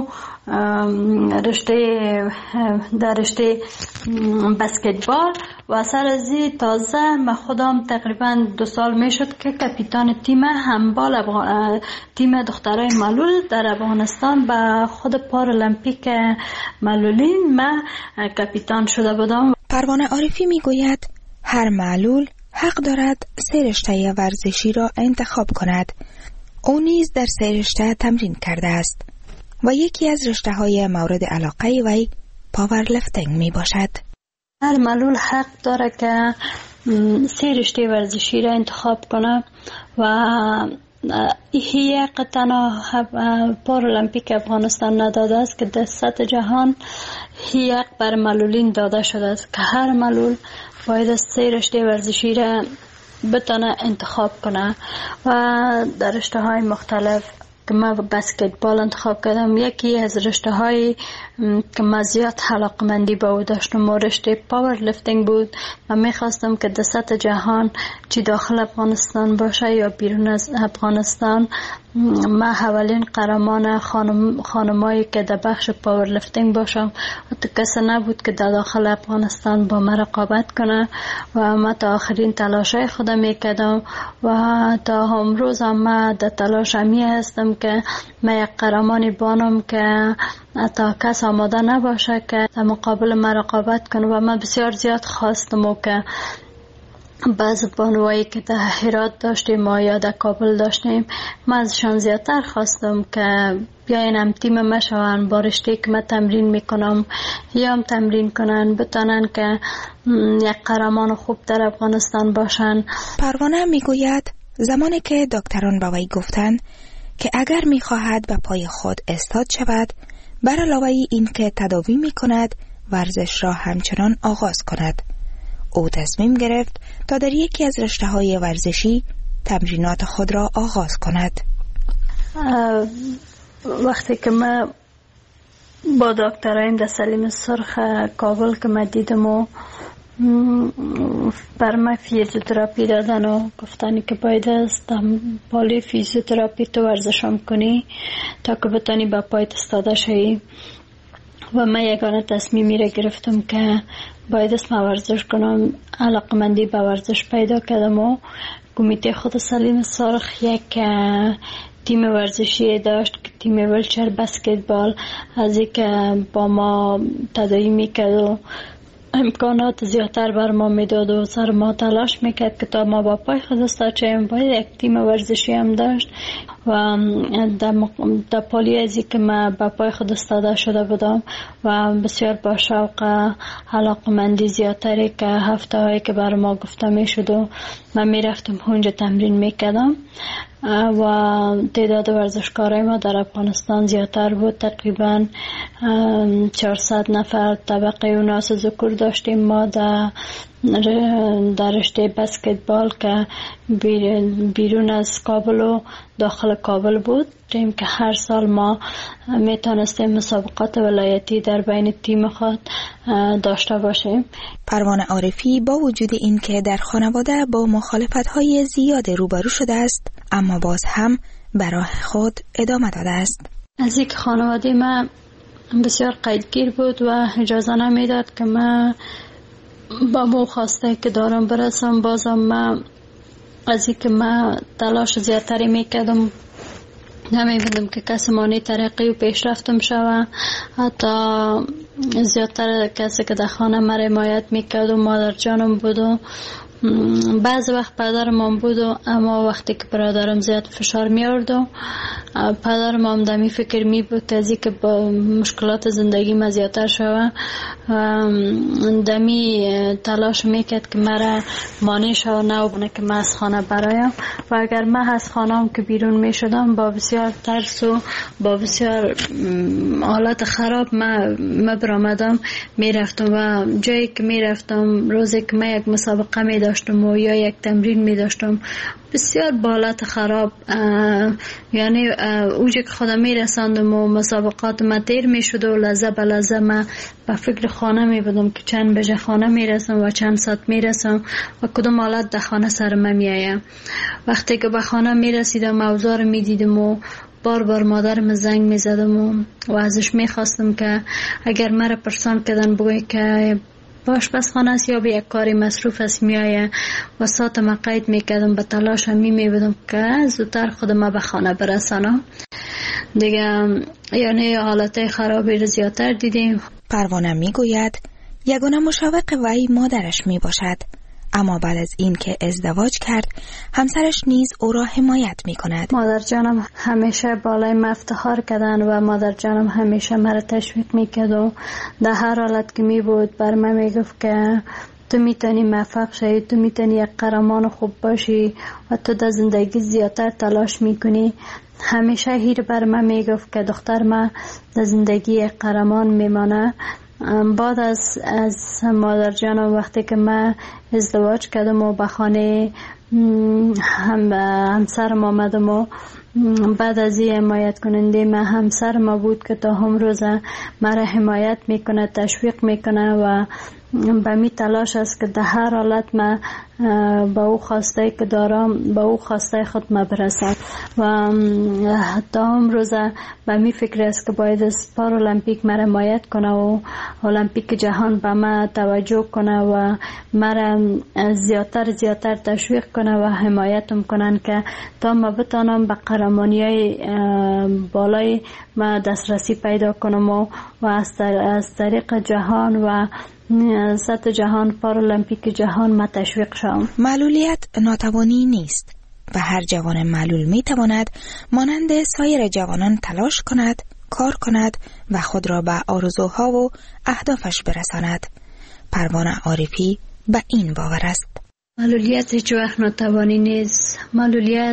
رشته در رشته بسکتبال و سر ازی تازه من خودم تقریبا دو سال میشد که کاپیتان تیم هندبال افغان... تیم دخترای معلول در افغانستان به خود پارالمپیک معلولین من کاپیتان شده بودم. پروانه عارفی میگوید هر معلول حق دارد سه رشته ورزشی را انتخاب کند. او نیز در سه رشته تمرین کرده است و یکی از رشته های مورد علاقه وی پاور لفتینگ می باشد. هر معلول حق داره که سه رشته ورزشی را انتخاب کنه و این تنها پارالمپیک افغانستان نداده است که در سطح جهان یک بر معلولین داده شده است که هر معلول باید سه رشته ورزشی را بتونه انتخاب کنه و در رشته های مختلف که من بسکتبال انتخاب کردم. یکی از رشته های که من زیاد علاقمندی به او داشتم و رشته پاور لفتینگ بود. من میخواستم که در سطح جهان چی داخل افغانستان باشه یا بیرون از افغانستان من اولین قهرمان خانم خانمایی که در بخش پاور لفتینگ باشم و تو کسی نبود که در داخل افغانستان با من رقابت کنه و من تا آخرین تلاشای خودم میکردم و تا امروز هم من در تلاش همی هستم که من یک قهرمانی بانم که تا کس آماده نباشه که در مقابل من رقابت کنه و من بسیار زیاد خواستم و که بعض بانوایی که در هرات داشتیم ما یا در کابل داشتیم من ازشان زیادتر خواستم که بیاین هم تیم ما شوان با رشته که من تمرین میکنم یا هم تمرین کنن بتانن که یک قهرمان خوب در افغانستان باشن. پروانه میگوید زمانی که دکتران به وی گفتند که اگر میخواهد به پای خود استاد شود بر علاوه این که تداوی میکند ورزش را همچنان آغاز کند، او تصمیم گرفت تا در یکی از رشته‌های ورزشی تمرینات خود را آغاز کند. وقتی که من با دکترین در سلیم سرخ کابل که من دیدم و بر من فیزیوتراپی دادن و گفتن که باید است پالی فیزیوتراپی تو ورزشم کنی تا که بتانی با پایت استاده شوی و من یگانه تصمیمی را گرفتم که باید است من ورزش کنم. علاقمندی به ورزش پیدا کردم و کمیته خود سلیم سرخ یک تیم ورزشی داشت که تیم ویلچر بسکتبال از این که با ما تداعی میکرد و امکانات زیادتر بر ما میداد و سر ما تلاش میکرد که تا ما با پای خود استاد شویم. باید یک تیم ورزشی هم داشت و در پالی ازی که من با پای خود استاده شده بودم و بسیار با شوق علاقمندی زیادتری که هفته هایی که بر ما گفته میشد و من میرفتم اونجا تمرین میکردم و تعداد ورزشکارای ما در افغانستان زیادتر بود. تقریبا چهارصد نفر طبقه اوناس ذکور داشتیم ما در در رشته بسکتبال که بیرون از کابل و داخل کابل بود. تیم که هر سال ما میتونستیم مسابقات ولایتی در بین تیم خود داشته باشیم. پروانه عارفی با وجود این که در خانواده با مخالفت‌های زیاد روبرو شده است، اما باز هم به راه خود ادامه داده است. از یک خانواده من بسیار قیدگیر بود و اجازه نمیداد که من با مو خواسته که دارم برسم. بازم من از این که من تلاش زیادتری میکردم، نمی‌بینم که کسی مانی ترقی و پیشرفتم شوه. حتی زیادتر کسی که در خانه من حمایت میکرد و مادر جانم بود و بعض وقت پدرم هم بود و اما وقتی که برادرم زیاد فشار میارد و پدرم هم دمی فکر می بود از این که با مشکلات زندگی ما زیادتر شوه، دمی تلاش میکرد که مرا مانع شوه نه بونه که من از خانه برایم. و اگر من از خانه هم که بیرون میشدم با بسیار ترس و با بسیار حالت خراب من برآمدم میرفتم و جایی که میرفتم روزی که من یک مسابقه می داشتم و یا یک تمرین می داشتم بسیار بالات خراب، یعنی اوجه که خودم می رساندم و مسابقات ما تیر می شد و لحظه به لحظه ما به فکر خانه می بودم که چند بجه خانه می رسم و چند ساعت می رسم و کدوم حالت در خانه سر من می آیم. وقتی که به خانه می رسیدم موضوع رو می دیدم و بار بار مادرم زنگ می زدم و, و ازش می خواستم که اگر مرا پرسان کردن بگوی که باش بس خانه است یا به یک کاری مصروف است میایه و ساعت ما قید میکردم، به تلاش می میبودم که زودتر خودم به خانه برسانم دیگه. یعنی حالت خرابی رو زیادتر دیدیم. پروانه میگوید یگانه مشوق وی مادرش می باشد، اما بعد از این که ازدواج کرد همسرش نیز او را حمایت می کند. مادر جانم همیشه بالای من افتخار کردن و مادر جانم همیشه مرا تشویق می کرد و در هر حالت که می بود بر من می گفت که تو میتونی موفق شی، تو میتونی یک قهرمان خوب باشی و تو در زندگی زیادتر تلاش میکنی. همیشه هیر بر من میگفت که دختر من در زندگی یک قهرمان میمانه. بعد از از مادر جانم وقتی که من ازدواج کردم و به خانه هم همسرم آمدم و بعد از این حمایت کننده من همسر ما بود که تا هم روز مرا حمایت میکنه، تشویق میکنه و به می تلاش است که در هر حالت من با او خواسته که دارم با او خواسته خود ما برسم و تا هم روز به می فکر است که باید از پارالمپیک مرا حمایت کنه و المپیک جهان به ما توجه کنه و مرا زیادتر زیادتر تشویق کنه و حمایتم کنن که تا ما بتانم به قهرمانی‌های بالای ما دسترسی پیدا کنم و از طریق جهان و سطح جهان پارالمپیک جهان ما تشویق شوم. معلولیت ناتوانی نیست و هر جوان معلول می تواند مانند سایر جوانان تلاش کند، کار کند و خود را به آرزوها و اهدافش برساند. پروانه عارفی به این باور است. معلولیت هیچ وقت ناتوانی نیست. معلولیت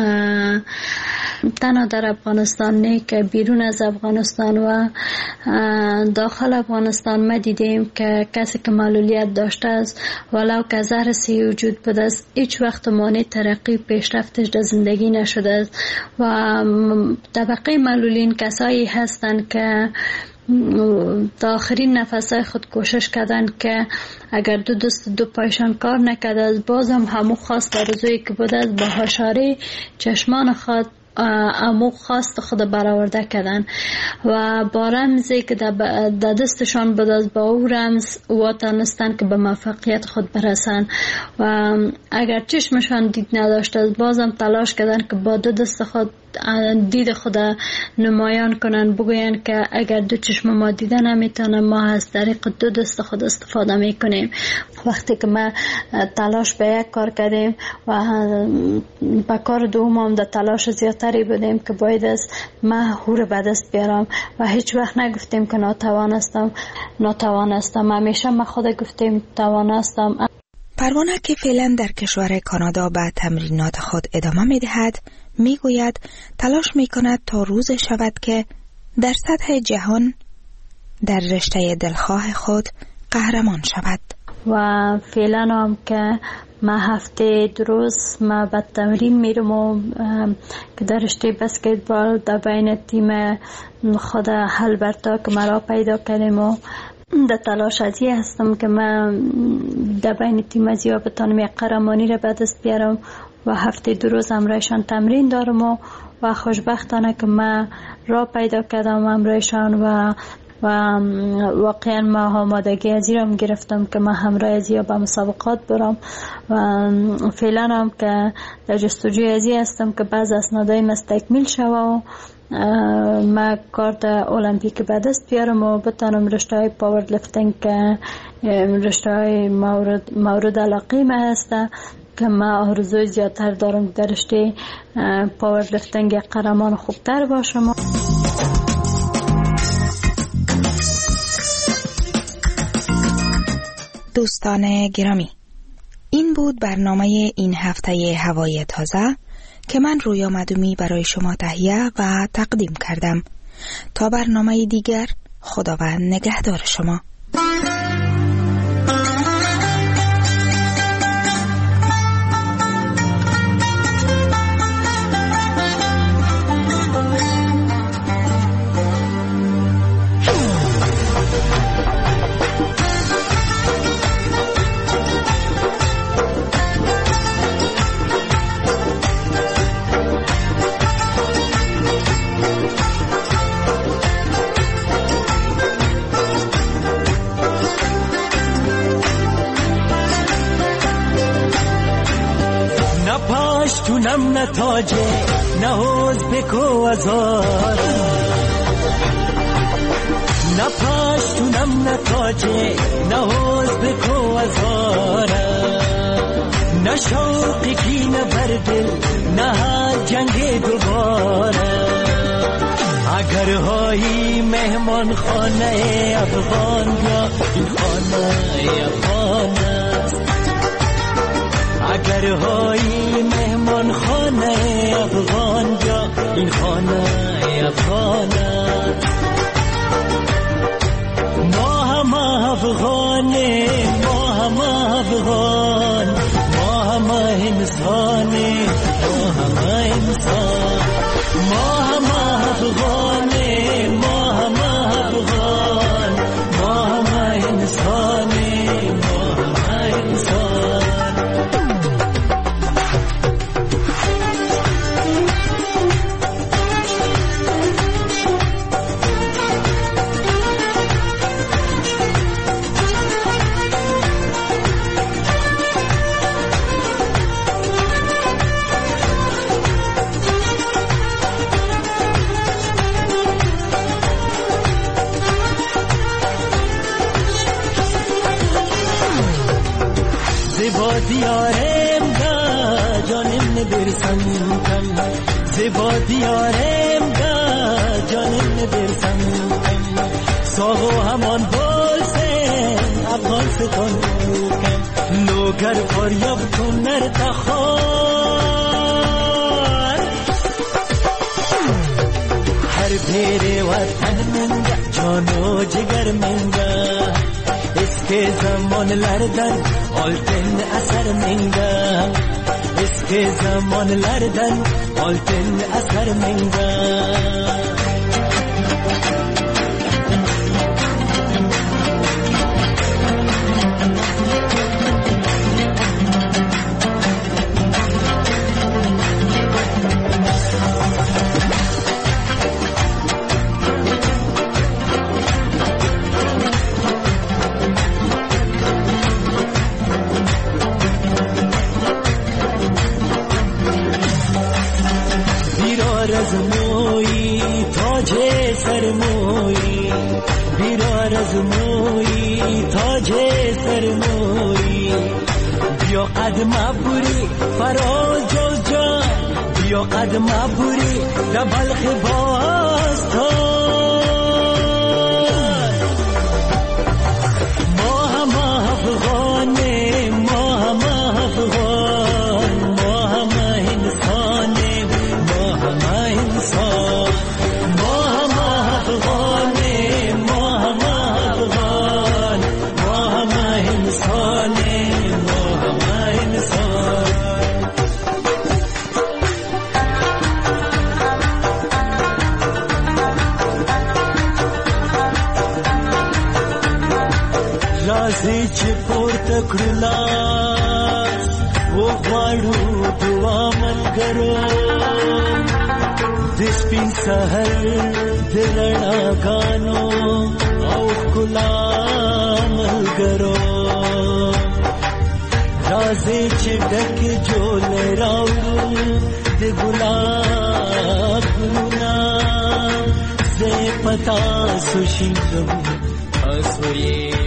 تنها در افغانستان نه که بیرون از افغانستان و داخل افغانستان ما دیدیم که کسی که معلولیت داشته است ولو که زهر سی وجود بوده است هیچ وقت مانع ترقی پیشرفتش در زندگی نشده است و طبقه معلولین کسایی هستند که تا آخرین نفسای خود کوشش کردن که اگر دو دست دو پایشان کار نکرده از بازم همو خواست آرزویی که بوده است با هشاری چشمان خود امو خواست خود برآورده کردن و با رمزی که در دستشان بود از با او رمز واتانستن که به موفقیت خود برسن و اگر چشمشان دید نداشت از بازم تلاش کردن که با دو دست خود دید خود نمایان کنن، بگوین که اگر دو چشم ما دیده نمیتونه ما از طریق دو دست خود استفاده میکنیم. وقتی که ما تلاش به یک کار کردیم و به کار دوم هم در تلاش زیادتری بودیم که باید از ما هور به دست بیارم و هیچ وقت نگفتیم که ناتوانستم ناتوانستم همیشه ما خود گفتیم توانستم. پروانه که فعلا در کشور کانادا به تمرینات خود ادامه می دهد می گوید تلاش می کند تا روز شود که در سطح جهان در رشته دلخواه خود قهرمان شود. و فعلا هم که ما هفته دو روز ما به تمرین میرم و که در رشته بسکتبال در بین تیم خود هلبرتا که مرا پیدا کردیم و در تلاش ازی هستم که من در بین تیم ازی بتانم یک قهرمانی را به دست بیارم و هفته دو روز همراهشان تمرین دارم و, و خوشبختانه که من را پیدا کردم همراهشان و و واقعا ما آمادگی ازی را گرفتم که من همراه ازی به مسابقات برم و فعلا هم که در جستجوی ازی هستم که بعض اسنادای مستکمیل شوه و ما کارت المپیک به دست بیارم و بتانم رشته های پاور لفتینگ که رشته های مورد, مورد علاقه ما هسته که ما آرزوی زیادتر دارم در رشته پاور لفتینگ قهرمان خوبتر باشم. دوستان گرامی، این بود برنامه این هفته هوای تازه که من رویا مدومی برای شما تهیه و تقدیم کردم. تا برنامه دیگر، خداوند نگهدار شما. نم نتاجه نهوز بکو ازار نپاشتونم نتاجه نهوز بکو ازار نشوقی کی نبردل نه جنگ دوباره اگر هایی مهمان خانه افغان یا این خانه افغان است اگر هایی مهمان خانه افغان یا این خانه افغان است ما هم افغانه ما هم افغان ما هم انسانه ما هم انسان ما هم افغانه ما هم افغان ما هم انسانه ما هم انسان زیبا دیارم دا جانم نبرسم کم زیبا دیارم دا جانم نبرسم کم ساغو همان بولسن افغان ستان کم لوگر فریاب کن نرتخار هر پیر وطن منگا جانو جگر منگا اسکه زمان لردن آلتن اثر منگا اسکه زمان لردن آلتن اثر منگا رزموی تاج سرموی بیرار رزموی تاج سرموی بیا قدم بوری فراز جز جان بیا قدم بوری در بلخ باستان ما هم افغانه ما هم افغان ما هم انسانه ما هم انسان ما هم افغانه ما هم افغان ما هم انسان تکړلاس و غواړو دعا ملګرو د سپین سحر د رڼاګانو او ښکلا ملګرو راځئ چې ډکې جولې راوړو د ګلاب ګلونه زه پتا سو شینګم تاسو یې